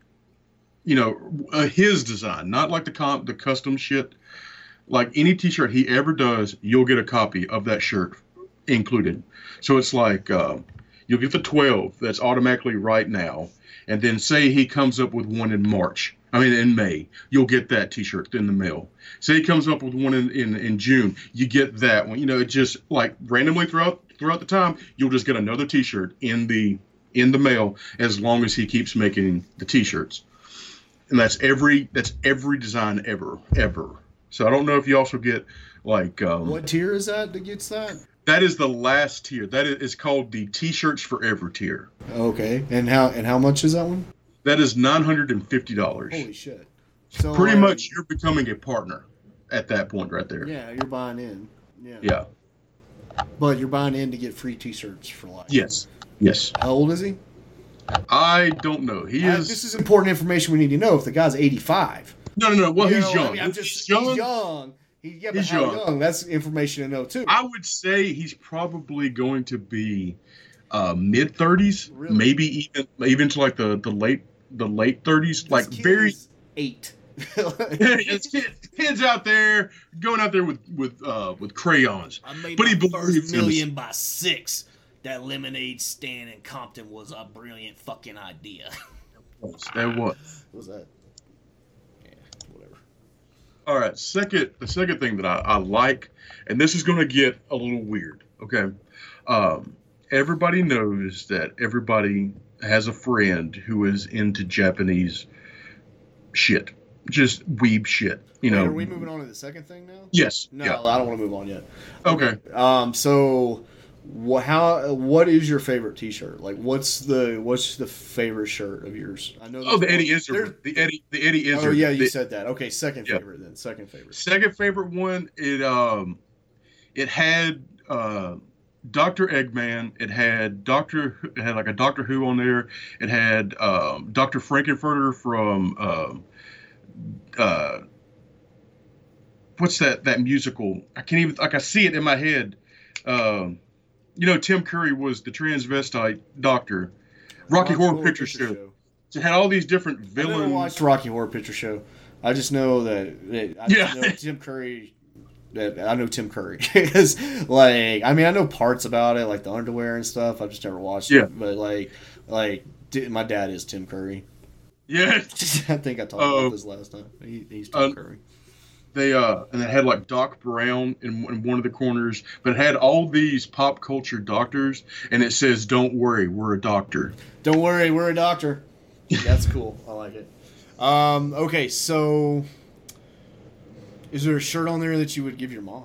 his design, not like the custom shit. Like any T-shirt he ever does, you'll get a copy of that shirt included. So it's like you'll get the 12 that's automatically right now, and then say he comes up with one in May, you'll get that T-shirt in the mail. Say he comes up with one in June, you get that one. It just like randomly throughout the time, you'll just get another T-shirt in the mail as long as he keeps making the T-shirts. And that's every design ever. So I don't know if you also get like what tier is that gets that? That is the last tier. That is called the T-shirts forever tier. Okay, and how much is that one? That is $950. Holy shit! So pretty much you're becoming a partner at that point right there. Yeah, you're buying in. Yeah. But you're buying in to get free T-shirts for life. Yes. How old is he? I don't know. This is important information we need to know. If the guy's 85. No. Well, he's young. He's young. He's young. That's information to know too. I would say he's probably going to be mid 30s, really? Maybe even to like the late 30s, like very 8. It's kids out there going out there with crayons. I made but he my first believes million by 6. That lemonade stand in Compton was a brilliant fucking idea. That was. What was that? Yeah, whatever. All right, the second thing that I like, and this is going to get a little weird. Okay, everybody knows that everybody has a friend who is into Japanese shit. Just weeb shit, Wait, are we moving on to the second thing now? Yes. No, yeah. I don't want to move on yet. Okay. So, what is your favorite T-shirt? Like, what's the favorite shirt of yours? I know. The Eddie Izzard. The Eddie Izzard. Oh yeah, you said that. Okay, second favorite then. Second favorite. Second favorite one. It had Dr. Eggman. It had like a Doctor Who on there. It had Dr. Frankenfurter from. What's that musical? I can't even I see it in my head. Tim Curry was the transvestite doctor. Rocky Horror Picture Show. So it had all these different villains. I never watched Rocky Horror Picture Show. I just know that know Tim Curry. I know Tim Curry because, like, I know parts about it, like the underwear and stuff. I've just never watched it. But like my dad is Tim Curry. Yeah, I think I talked about this last time. He's Tim Curry. And it had like Doc Brown in one of the corners, but it had all these pop culture doctors, and it says, "Don't worry, we're a doctor." Don't worry, we're a doctor. That's cool. I like it. Okay, so is there a shirt on there that you would give your mom?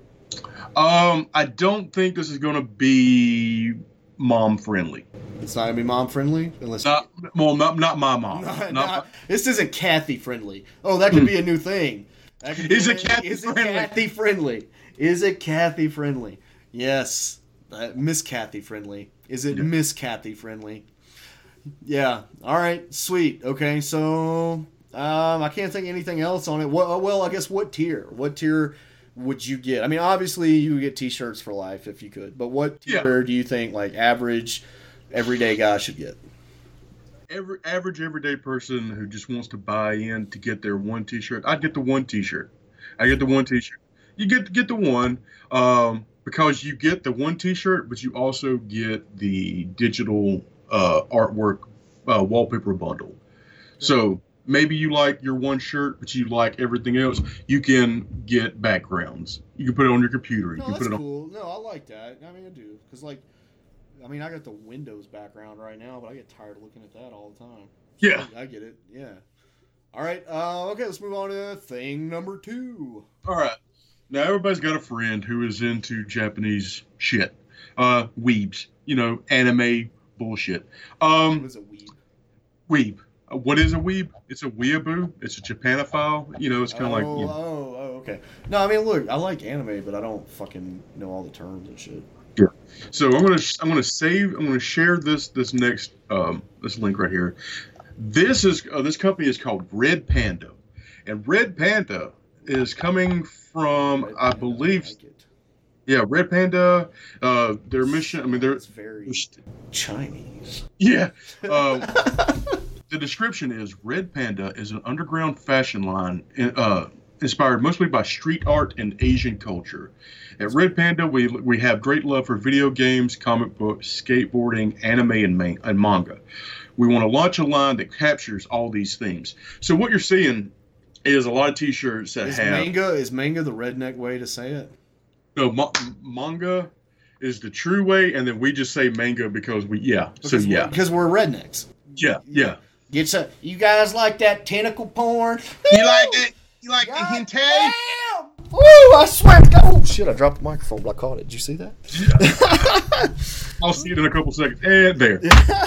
I don't think this is going to be mom friendly. It's not gonna be mom friendly, unless not my mom. This isn't Kathy friendly. Oh, that could be a new thing. Is it Kathy friendly? Is it Kathy friendly? Yes, Miss Kathy friendly. Is it Miss Kathy friendly? Yeah. All right. Sweet. Okay. So I can't think of anything else on it. Well, I guess what tier? What tier would you get? Obviously you would get T-shirts for life if you could. But what tier do you think like average everyday guy should get? Average everyday person who just wants to buy in to get their one T-shirt. I'd get the one T-shirt. You get the one because you get the one T-shirt, but you also get the digital artwork wallpaper bundle. So maybe you like your one shirt, but you like everything else. You can get backgrounds. You can put it on your computer. No, that's cool. No, I like that. I do because like I mean, I got the Windows background right now, but I get tired of looking at that all the time. Yeah. I get it. Yeah. All right. Okay, let's move on to thing number 2. All right. Now, everybody's got a friend who is into Japanese shit. Weebs. Anime bullshit. What is a weeb? Weeb. What is a weeb? It's a weeaboo. It's a Japanophile. It's kind of like. Okay. No, I mean, look, I like anime, but I don't fucking know all the terms and shit. Sure. So I'm gonna share this next this link right here. This company is called Red Panda, and Red Panda is coming from I believe. Yeah, Red Panda. Their mission. I mean, they're very Chinese. Yeah. The description is Red Panda is an underground fashion line inspired mostly by street art and Asian culture. At Red Panda, we have great love for video games, comic books, skateboarding, anime, and manga. We want to launch a line that captures all these themes. So what you're seeing is a lot of T-shirts that is have manga the redneck way to say it? No, manga is the true way, and then we just say manga because because we're rednecks. Yeah. You guys like that tentacle porn? You like it? You like the hentai? Damn! Woo! I swear to God! Oh shit! I dropped the microphone, but I caught it. Did you see that? I'll see it in a couple seconds. And there.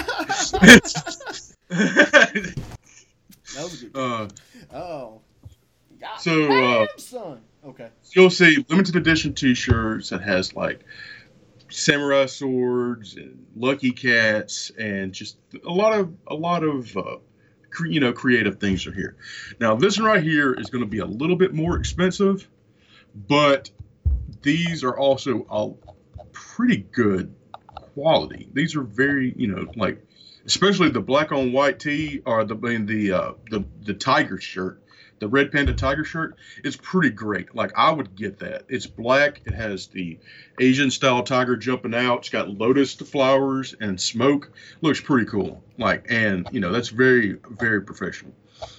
That was a good. So, damn, son. Okay. You'll see limited edition T-shirts that has like samurai swords and lucky cats and just a lot of creative things are here. Now this one right here is going to be a little bit more expensive, but these are also all pretty good quality. These are very especially the black on white tee or the tiger shirt. The Red Panda tiger shirt is pretty great. Like, I would get that. It's black. It has the Asian-style tiger jumping out. It's got lotus flowers and smoke. Looks pretty cool. Like, and, that's very, very professional.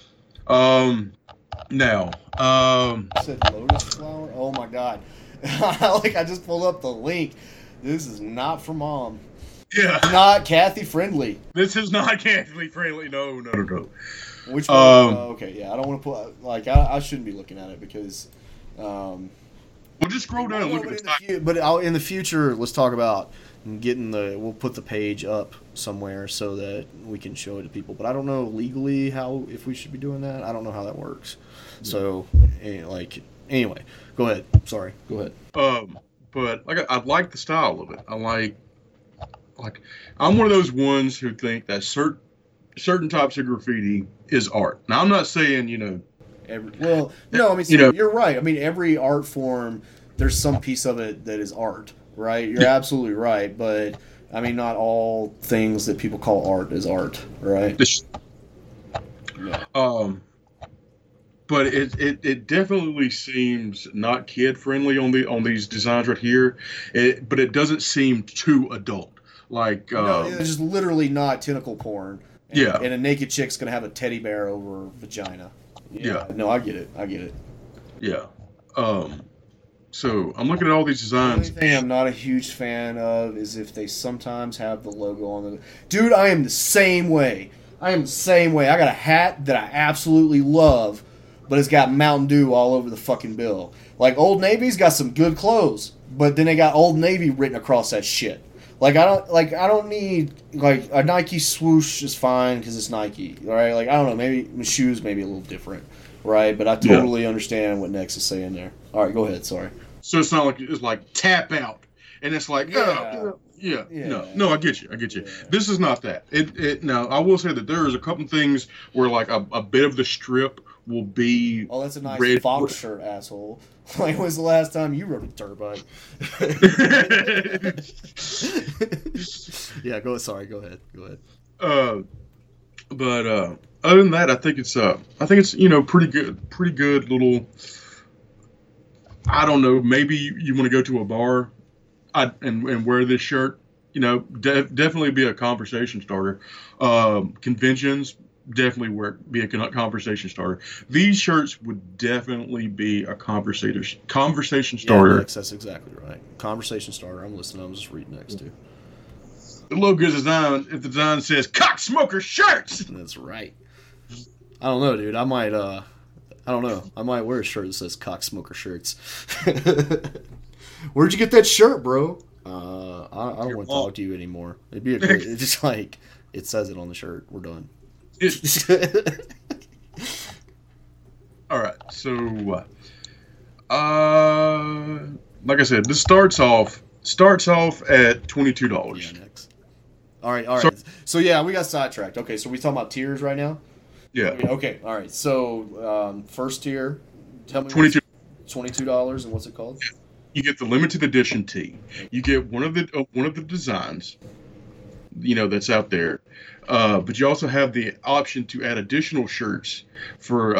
Now. You said lotus flower? Oh, my God. I just pulled up the link. This is not for Mom. Yeah. Not Kathy friendly. This is not Kathy friendly. No. Which one? Okay, yeah, I don't want to put I shouldn't be looking at it because. Well, just scroll down and look at the But in the future, let's talk about getting we'll put the page up somewhere so that we can show it to people. But I don't know legally if we should be doing that. I don't know how that works. Yeah. So, anyway, go ahead. Sorry, go ahead. But I like the style of it. I like I'm one of those ones who think that certain types of graffiti is art. Now, I'm not saying, you're right. I mean, every art form, there's some piece of it that is art, right? You're absolutely right. But, I mean, not all things that people call art is art, right? But it definitely seems not kid-friendly on these designs right here. But it doesn't seem too adult. No, it's just literally not tentacle porn. And a naked chick's gonna have a teddy bear over her vagina. Yeah. No, I get it. Yeah. So I'm looking at all these designs. The only thing I'm not a huge fan of is if they sometimes have the logo on the. Dude, I am the same way. I got a hat that I absolutely love, but it's got Mountain Dew all over the fucking bill. Like Old Navy's got some good clothes, but then they got Old Navy written across that shit. I don't need a Nike swoosh is fine because it's Nike, right? I don't know, maybe my shoes may be a little different, right? But I totally understand what Nex is saying there. All right, go ahead. Sorry. So it's not it's like tap out, and it's like No, I get you. Yeah. This is not that. Now I will say that there is a couple things where a bit of the strip will be. Oh, that's a nice red Fox shirt, asshole. When was the last time you rode a dirt bike? Yeah, go ahead. But other than that, I think it's pretty good little. I don't know. Maybe you want to go to a bar, and wear this shirt. Definitely be a conversation starter. Conventions. Definitely be a conversation starter. These shirts would definitely be a conversation starter. Yeah, that's exactly right. Conversation starter. I'm listening. I'm just reading next too. The logo design, if the design says "Cock Smoker Shirts." That's right. I don't know, dude. I might wear a shirt that says "Cock Smoker Shirts." Where'd you get that shirt, bro? I don't want to talk to you anymore. It'd be it's just like it says it on the shirt. We're done. All right, so like I said, this starts off at $22. Yeah, next. All right. So yeah, we got sidetracked. Okay, so we talking about tiers right now. Yeah. Okay. All right. So first tier, tell me $22, and what's it called? You get the limited edition tee. You get one of the designs, that's out there. But you also have the option to add additional shirts for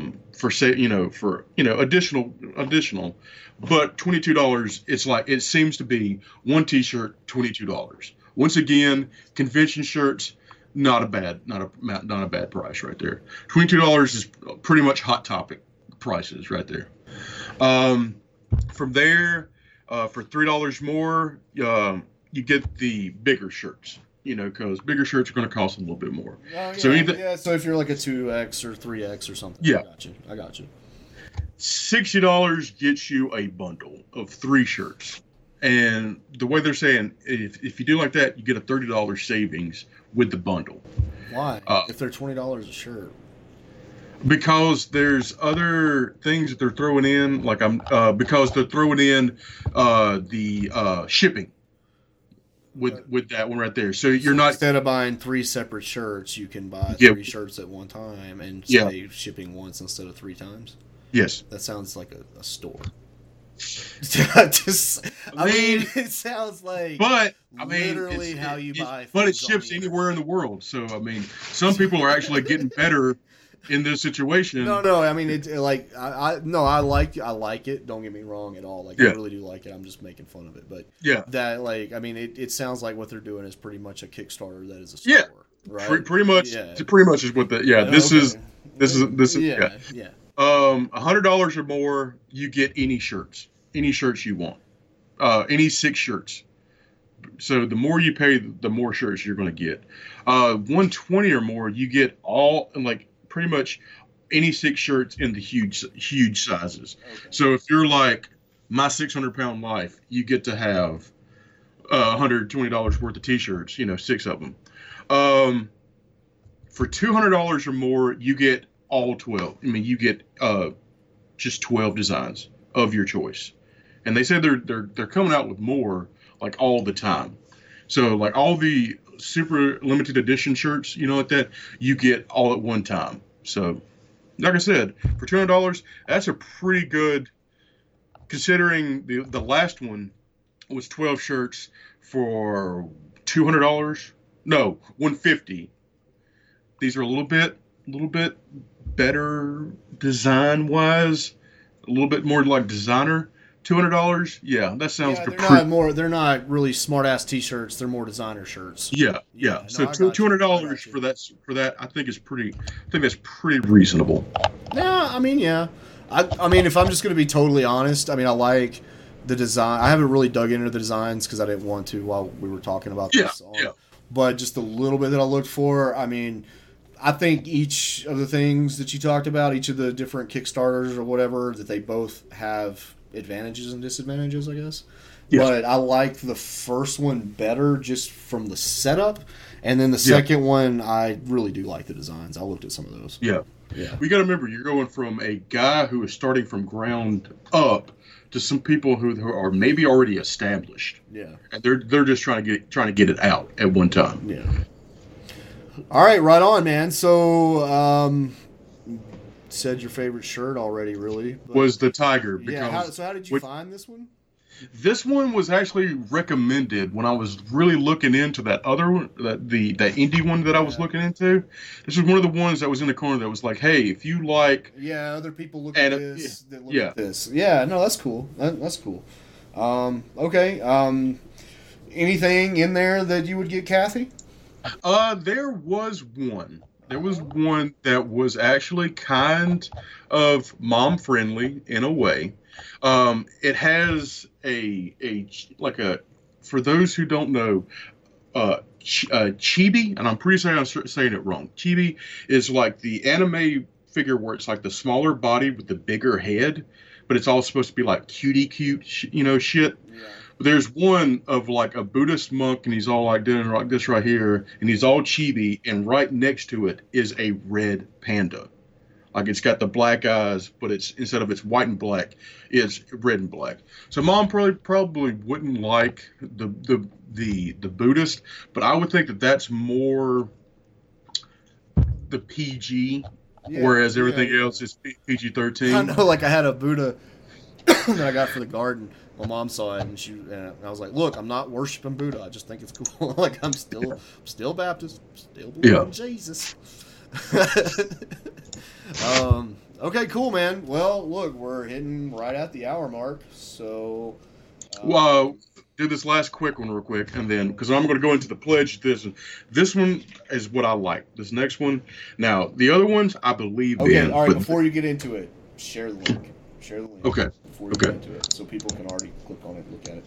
additional. But $22, it seems to be one T-shirt, $22. Once again, convention shirts, not a bad price right there. $22 is pretty much Hot Topic prices right there. From there, for $3 more, you get the bigger shirts. Because bigger shirts are going to cost a little bit more. Oh, yeah. So if you're like a 2X or 3X or something. Yeah. I got you. $60 gets you a bundle of 3 shirts. And the way they're saying, if you do like that, you get a $30 savings with the bundle. Why? If they're $20 a shirt. Because there's other things that they're throwing in, because they're throwing in the shipping. With that one right there, so you're not, instead of buying 3 separate shirts, you can buy 3 shirts at one time and save shipping once instead of 3 times. Yes, that sounds like a store. It sounds like. But literally how you buy. But it ships anywhere in the world, so some people are actually getting better in this situation. No. I mean, it's like I like it. Don't get me wrong at all. I really do like it. I'm just making fun of it, but it sounds like what they're doing is pretty much a Kickstarter that is a store. Yeah, right. Pretty much. Yeah. Pretty much is what the This is yeah. $100 or more, you get any shirts you want, any 6 shirts. So the more you pay, the more shirts you're going to get. $120 or more, you get all pretty much any 6 shirts in the huge sizes. Okay. So if you're like my 600-pound life, you get to have $120 worth of T-shirts, 6 of them. For $200 or more, you get all 12. You get just 12 designs of your choice, and they said they're coming out with more all the time. So all the super limited edition shirts, like that, you get all at one time. So, like I said, for $200, that's a pretty good, considering the last one was 12 shirts for $200. No, $150. These are a little bit better design wise, a little bit more like designer. $200, yeah, that sounds like they're not really smart ass T-shirts. They're more designer shirts. Yeah. So $200 for that, I think that's pretty reasonable. Yeah, I mean, if I'm just going to be totally honest, I like the design. I haven't really dug into the designs because I didn't want to while we were talking about this. Yeah. But just a little bit that I looked for, I think each of the things that you talked about, each of the different Kickstarters or whatever, that they both have advantages and disadvantages, I guess. Yes. But I liked the first one better just from the setup, and then the second one, I really do like the designs. I looked at some of those. Yeah. We got to remember, you're going from a guy who is starting from ground up to some people who are maybe already established. Yeah. And they're just trying to get it out at one time. Yeah. All right, right on, man. So, said your favorite shirt already, really. Was the Tiger. Because how did you find this one? This one was actually recommended when I was really looking into that other one, the indie one that I was looking into. This was one of the ones that was in the corner that was like, hey, if you like... Yeah, other people look at this. That look at this. Yeah, no, that's cool. That's cool. Okay. Anything in there that you would get Kathy? There was one. There was one that was actually kind of mom friendly in a way. It has a for those who don't know, Chibi, and I'm pretty sure I'm saying it wrong. Chibi is like the anime figure where it's like the smaller body with the bigger head, but it's all supposed to be like cutie cute, shit. Yeah. There's one of like a Buddhist monk, and he's all like doing like this right here, and he's all chibi, and right next to it is a red panda. Like it's got the black eyes, but it's instead of it's white and black, it's red and black. So mom probably wouldn't like the Buddhist, but I would think that that's more the PG, whereas everything else is PG-13. I know, like I had a Buddha that I got for the garden. My mom saw it, and I was like, "Look, I'm not worshiping Buddha. I just think it's cool. Like I'm still Baptist, still believe in Jesus." Okay, cool, man. Well, look, we're hitting right at the hour mark, so. Do this last quick one real quick, and then because I'm going to go into the pledge. This one is what I like. This next one. Now the other ones, I believe. Okay, all right. Before you get into it, share the link. Share the link. Okay. Before you get into it, so people can already click on it, and look at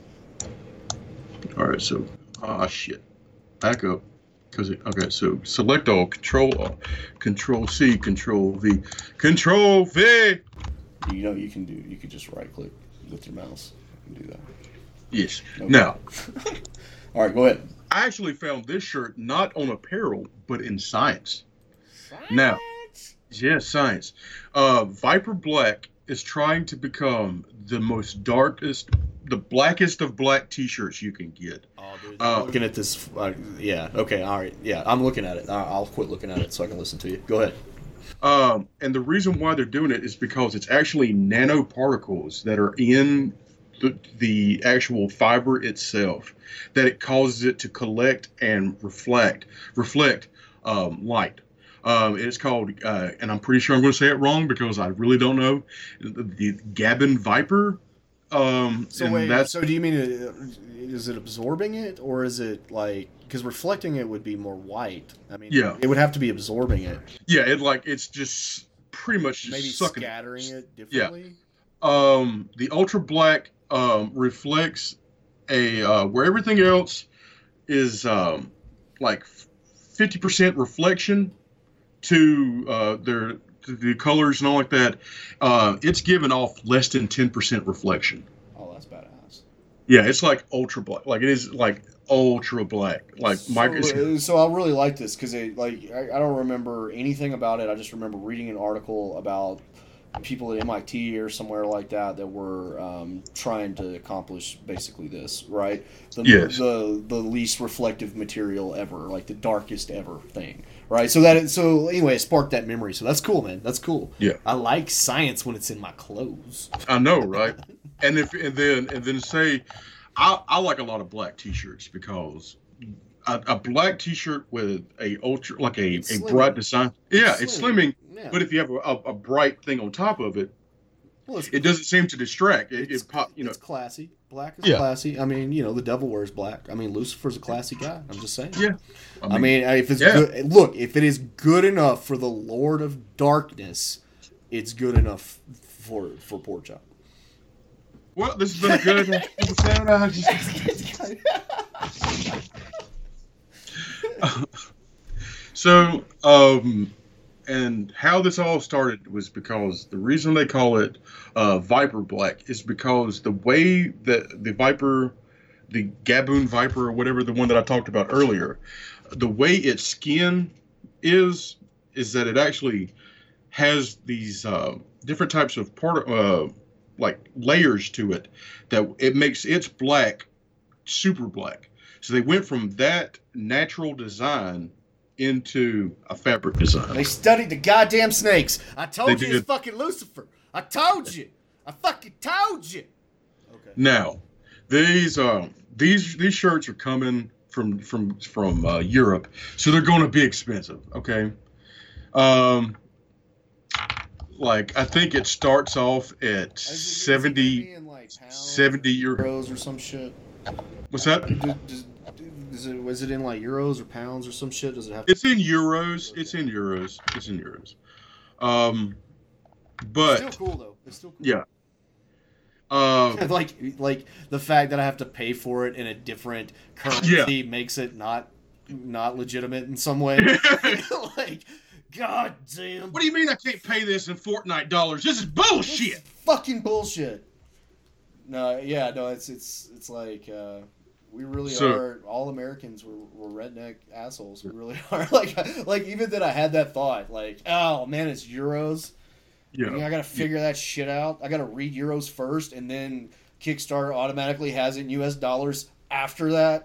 it. All right. So, shit. Back up. So select all, Control C, Control V, Control V. You can just right click with your mouse. You can do that. Yes. Okay. Now. All right, go ahead. I actually found this shirt not on apparel, but in Science. Now, yes, Science. Viper Black is trying to become the blackest of black T-shirts you can get. Oh, dude, I'm looking at this. Yeah. Okay. All right. Yeah, I'm looking at it. I'll quit looking at it so I can listen to you. Go ahead. And the reason why they're doing it is because it's actually nanoparticles that are in the actual fiber itself that it causes it to collect and reflect light. It's called, and I'm pretty sure I'm going to say it wrong because I really don't know, the Gabin Viper. So wait, so do you mean is it absorbing it, or is it like, because reflecting it would be more white? I mean, yeah, it would have to be absorbing it. Yeah, it's just pretty much just maybe sucking scattering it differently. Yeah. The ultra black reflects where everything else is like 50% reflection to the colors and all like that. It's giving off less than 10% reflection. Oh, that's badass. Yeah, it's like ultra black. Like it is like ultra black. Like so I really like this because I don't remember anything about it. I just remember reading an article about people at MIT or somewhere like that were trying to accomplish basically this, right? The least reflective material ever, like the darkest ever thing, right? So anyway, it sparked that memory. So that's cool, man. That's cool. Yeah, I like Science when it's in my clothes. I know, right? and then say, I like a lot of black T-shirts because a black T-shirt with a ultra, like a bright design. Yeah, it's slimming. Yeah. But if you have a bright thing on top of it, well, it doesn't seem to distract. It's classy. Black is classy. I mean, the devil wears black. I mean, Lucifer's a classy guy. I'm just saying. Yeah. I mean if it's good, look, if it is good enough for the Lord of Darkness, it's good enough for Pork Chop. Well, this has been a good episode. So, and how this all started was because the reason they call it Viper Black is because the way that the Gabun Viper or whatever, the one that I talked about earlier, the way its skin is that it actually has these different types of like layers to it that it makes its black super black. So they went from that natural design into a fabric design. They studied the goddamn snakes. I told you it's fucking Lucifer. I told you. I fucking told you. Okay. Now, these shirts are coming from Europe, so they're going to be expensive. Okay. Like I think it starts off at 70 euros or some shit. What's that? Was it in like euros or pounds or some shit? Does it have? It's in euros. Okay. It's in euros. But it's still cool though. It's still cool. Yeah. like the fact that I have to pay for it in a different currency makes it not legitimate in some way. Like, god damn. What do you mean I can't pay this in Fortnite dollars? This is bullshit. This is fucking bullshit. No, it's like we really are. All Americans we're redneck assholes. We really are. Like even that I had that thought. Like, oh man, it's euros. Yeah. I gotta figure that shit out. I gotta read euros first, and then Kickstarter automatically has it in US dollars after that.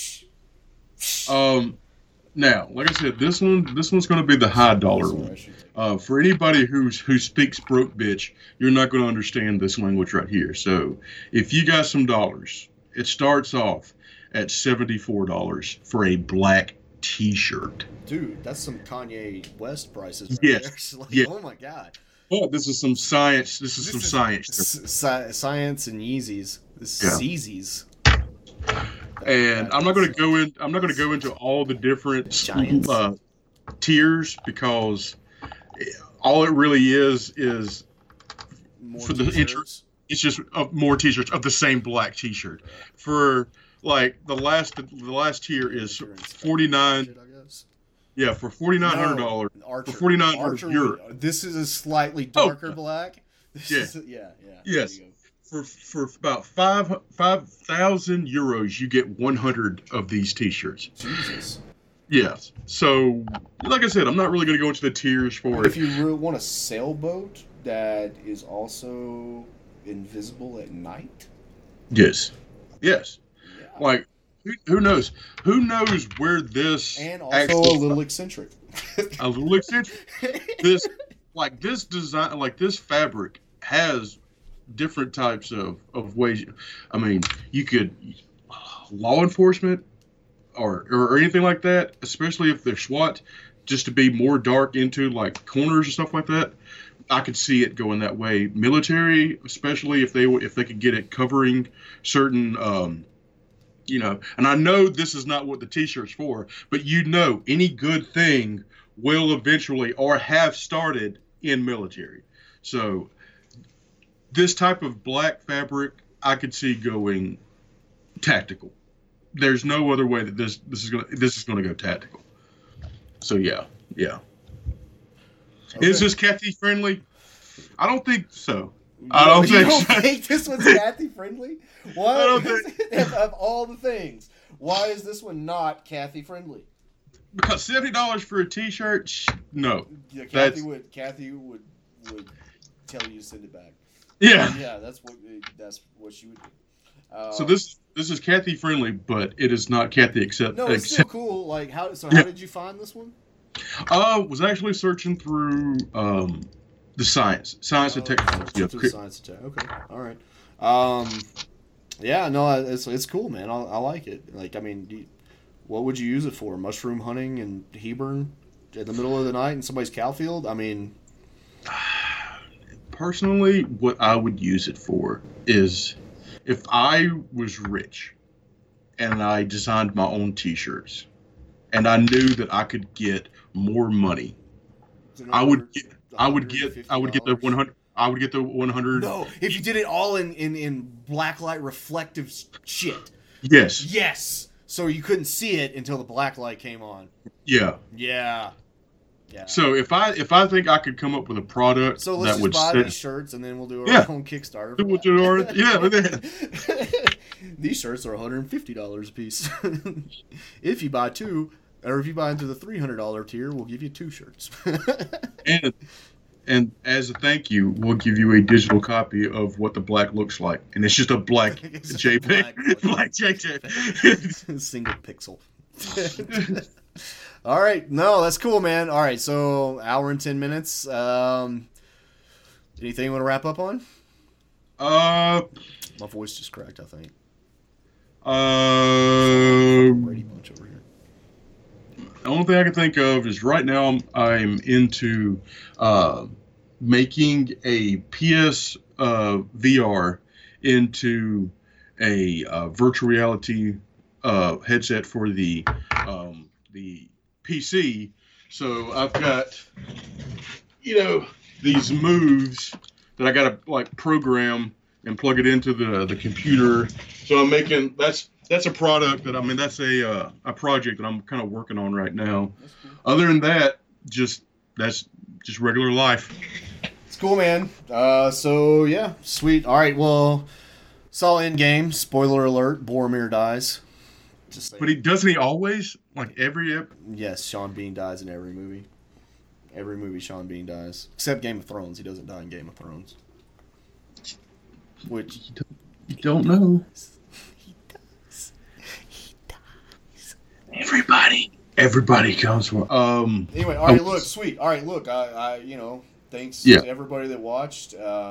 Now, like I said, this one's going to be the high dollar one. For anybody who speaks broke bitch, you're not going to understand this language right here. So, if you got some dollars, it starts off at $74 for a black T-shirt. Dude, that's some Kanye West prices. Right Yes. There. Like, Yeah. Oh my god. Well, this is some science. This is some science. Science and Yeezys. This is Yeezys. And I'm not going to go into all the different tiers, because all it really is More for the interest. It's just more T-shirts of the same black T-shirt. For like the last tier is 49. Yeah, for $4,900. For 4,900 euros. This is a slightly darker black. Yes. For about 5,000 euros, you get 100 of these T-shirts. Jesus. Yes. So, like I said, I'm not really going to go into the tiers for it. If you really want a sailboat that is also invisible at night. Yes. Yes. Yeah. Like, who knows? Who knows where this and also a little eccentric. A little eccentric. This design, like this fabric, has different types of ways. I mean, you could law enforcement or anything like that, especially if they're SWAT, just to be more dark into like corners and stuff like that. I could see it going that way. Military, especially if they could get it covering certain, and I know this is not what the T-shirt's for, but any good thing will eventually or have started in military. So this type of black fabric, I could see going tactical. There's no other way that this is gonna go tactical. So yeah. Okay. Is this Kathy friendly? I don't think so. I don't think this one's Kathy friendly? Why? I don't think... Of all the things, why is this one not Kathy friendly? Because $70 for a T-shirt, no. Yeah, Kathy would tell you to send it back. Yeah. Yeah, that's what she would do. So this is Kathy friendly, but it is not Kathy accept. No, it's still cool. Like how did you find this one? Was actually searching through the science and technology. Science and tech. Okay, all right. Yeah, no, it's cool, man. I like it. Like, I mean, what would you use it for? Mushroom hunting in Hebron in the middle of the night in somebody's cow field? I mean, personally, what I would use it for is if I was rich and I designed my own T-shirts and I knew that I could get more money, I would get the 100. I would get the 100. No, if you did it all in blacklight reflective shit. Yes. Yes. So you couldn't see it until the black light came on. Yeah. Yeah. So if I think I could come up with a product so let's that would buy these shirts and then we'll do our own Kickstarter. We'll do our These shirts are $150 a piece. If you buy two, or if you buy into the $300 tier, we'll give you 2 shirts. And as a thank you, we'll give you a digital copy of what the black looks like, and it's just a black JPEG, black JPEG, single pixel. All right, no, that's cool, man. All right, so hour and 10 minutes. Anything you want to wrap up on? My voice just cracked, I think. Brady Bunch over here. The only thing I can think of is right now I'm into making a PS VR into a virtual reality headset for the PC. So I've got these moves that I gotta like program and plug it into the computer. So I'm making that's a product that that's a project that I'm kind of working on right now. Cool. Other than that, that's just regular life. It's cool, man. So yeah, sweet. All right, well, saw Endgame. Spoiler alert: Boromir dies. But doesn't he always, like every Yes, Sean Bean dies in every movie. Every movie Sean Bean dies. Except Game of Thrones. He doesn't die in Game of Thrones. Which... You don't know. He does. Everybody comes from... Anyway, all right, look, sweet. All right, look, I thanks to everybody that watched.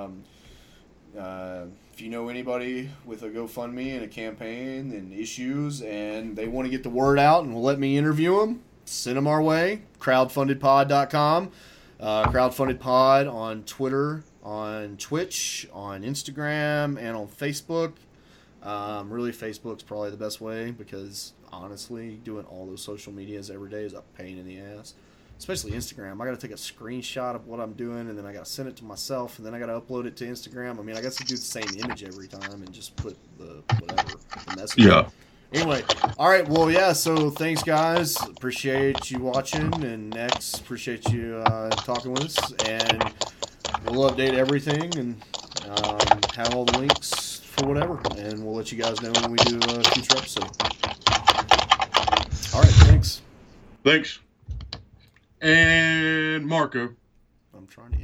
If you know anybody with a GoFundMe and a campaign and issues and they want to get the word out and will let me interview them, send them our way. Crowdfundedpod.com. Crowdfundedpod on Twitter, on Twitch, on Instagram, and on Facebook. Really, Facebook's probably the best way because, honestly, doing all those social medias every day is a pain in the ass. Especially Instagram. I got to take a screenshot of what I'm doing, and then I got to send it to myself, and then I got to upload it to Instagram. I mean, I got to do the same image every time and just put the message. Yeah. Anyway, all right. Well, yeah. So thanks, guys. Appreciate you watching, and next appreciate you talking with us, and we'll update everything and have all the links for whatever, and we'll let you guys know when we do a future episode. All right. Thanks. And Marco. I'm trying to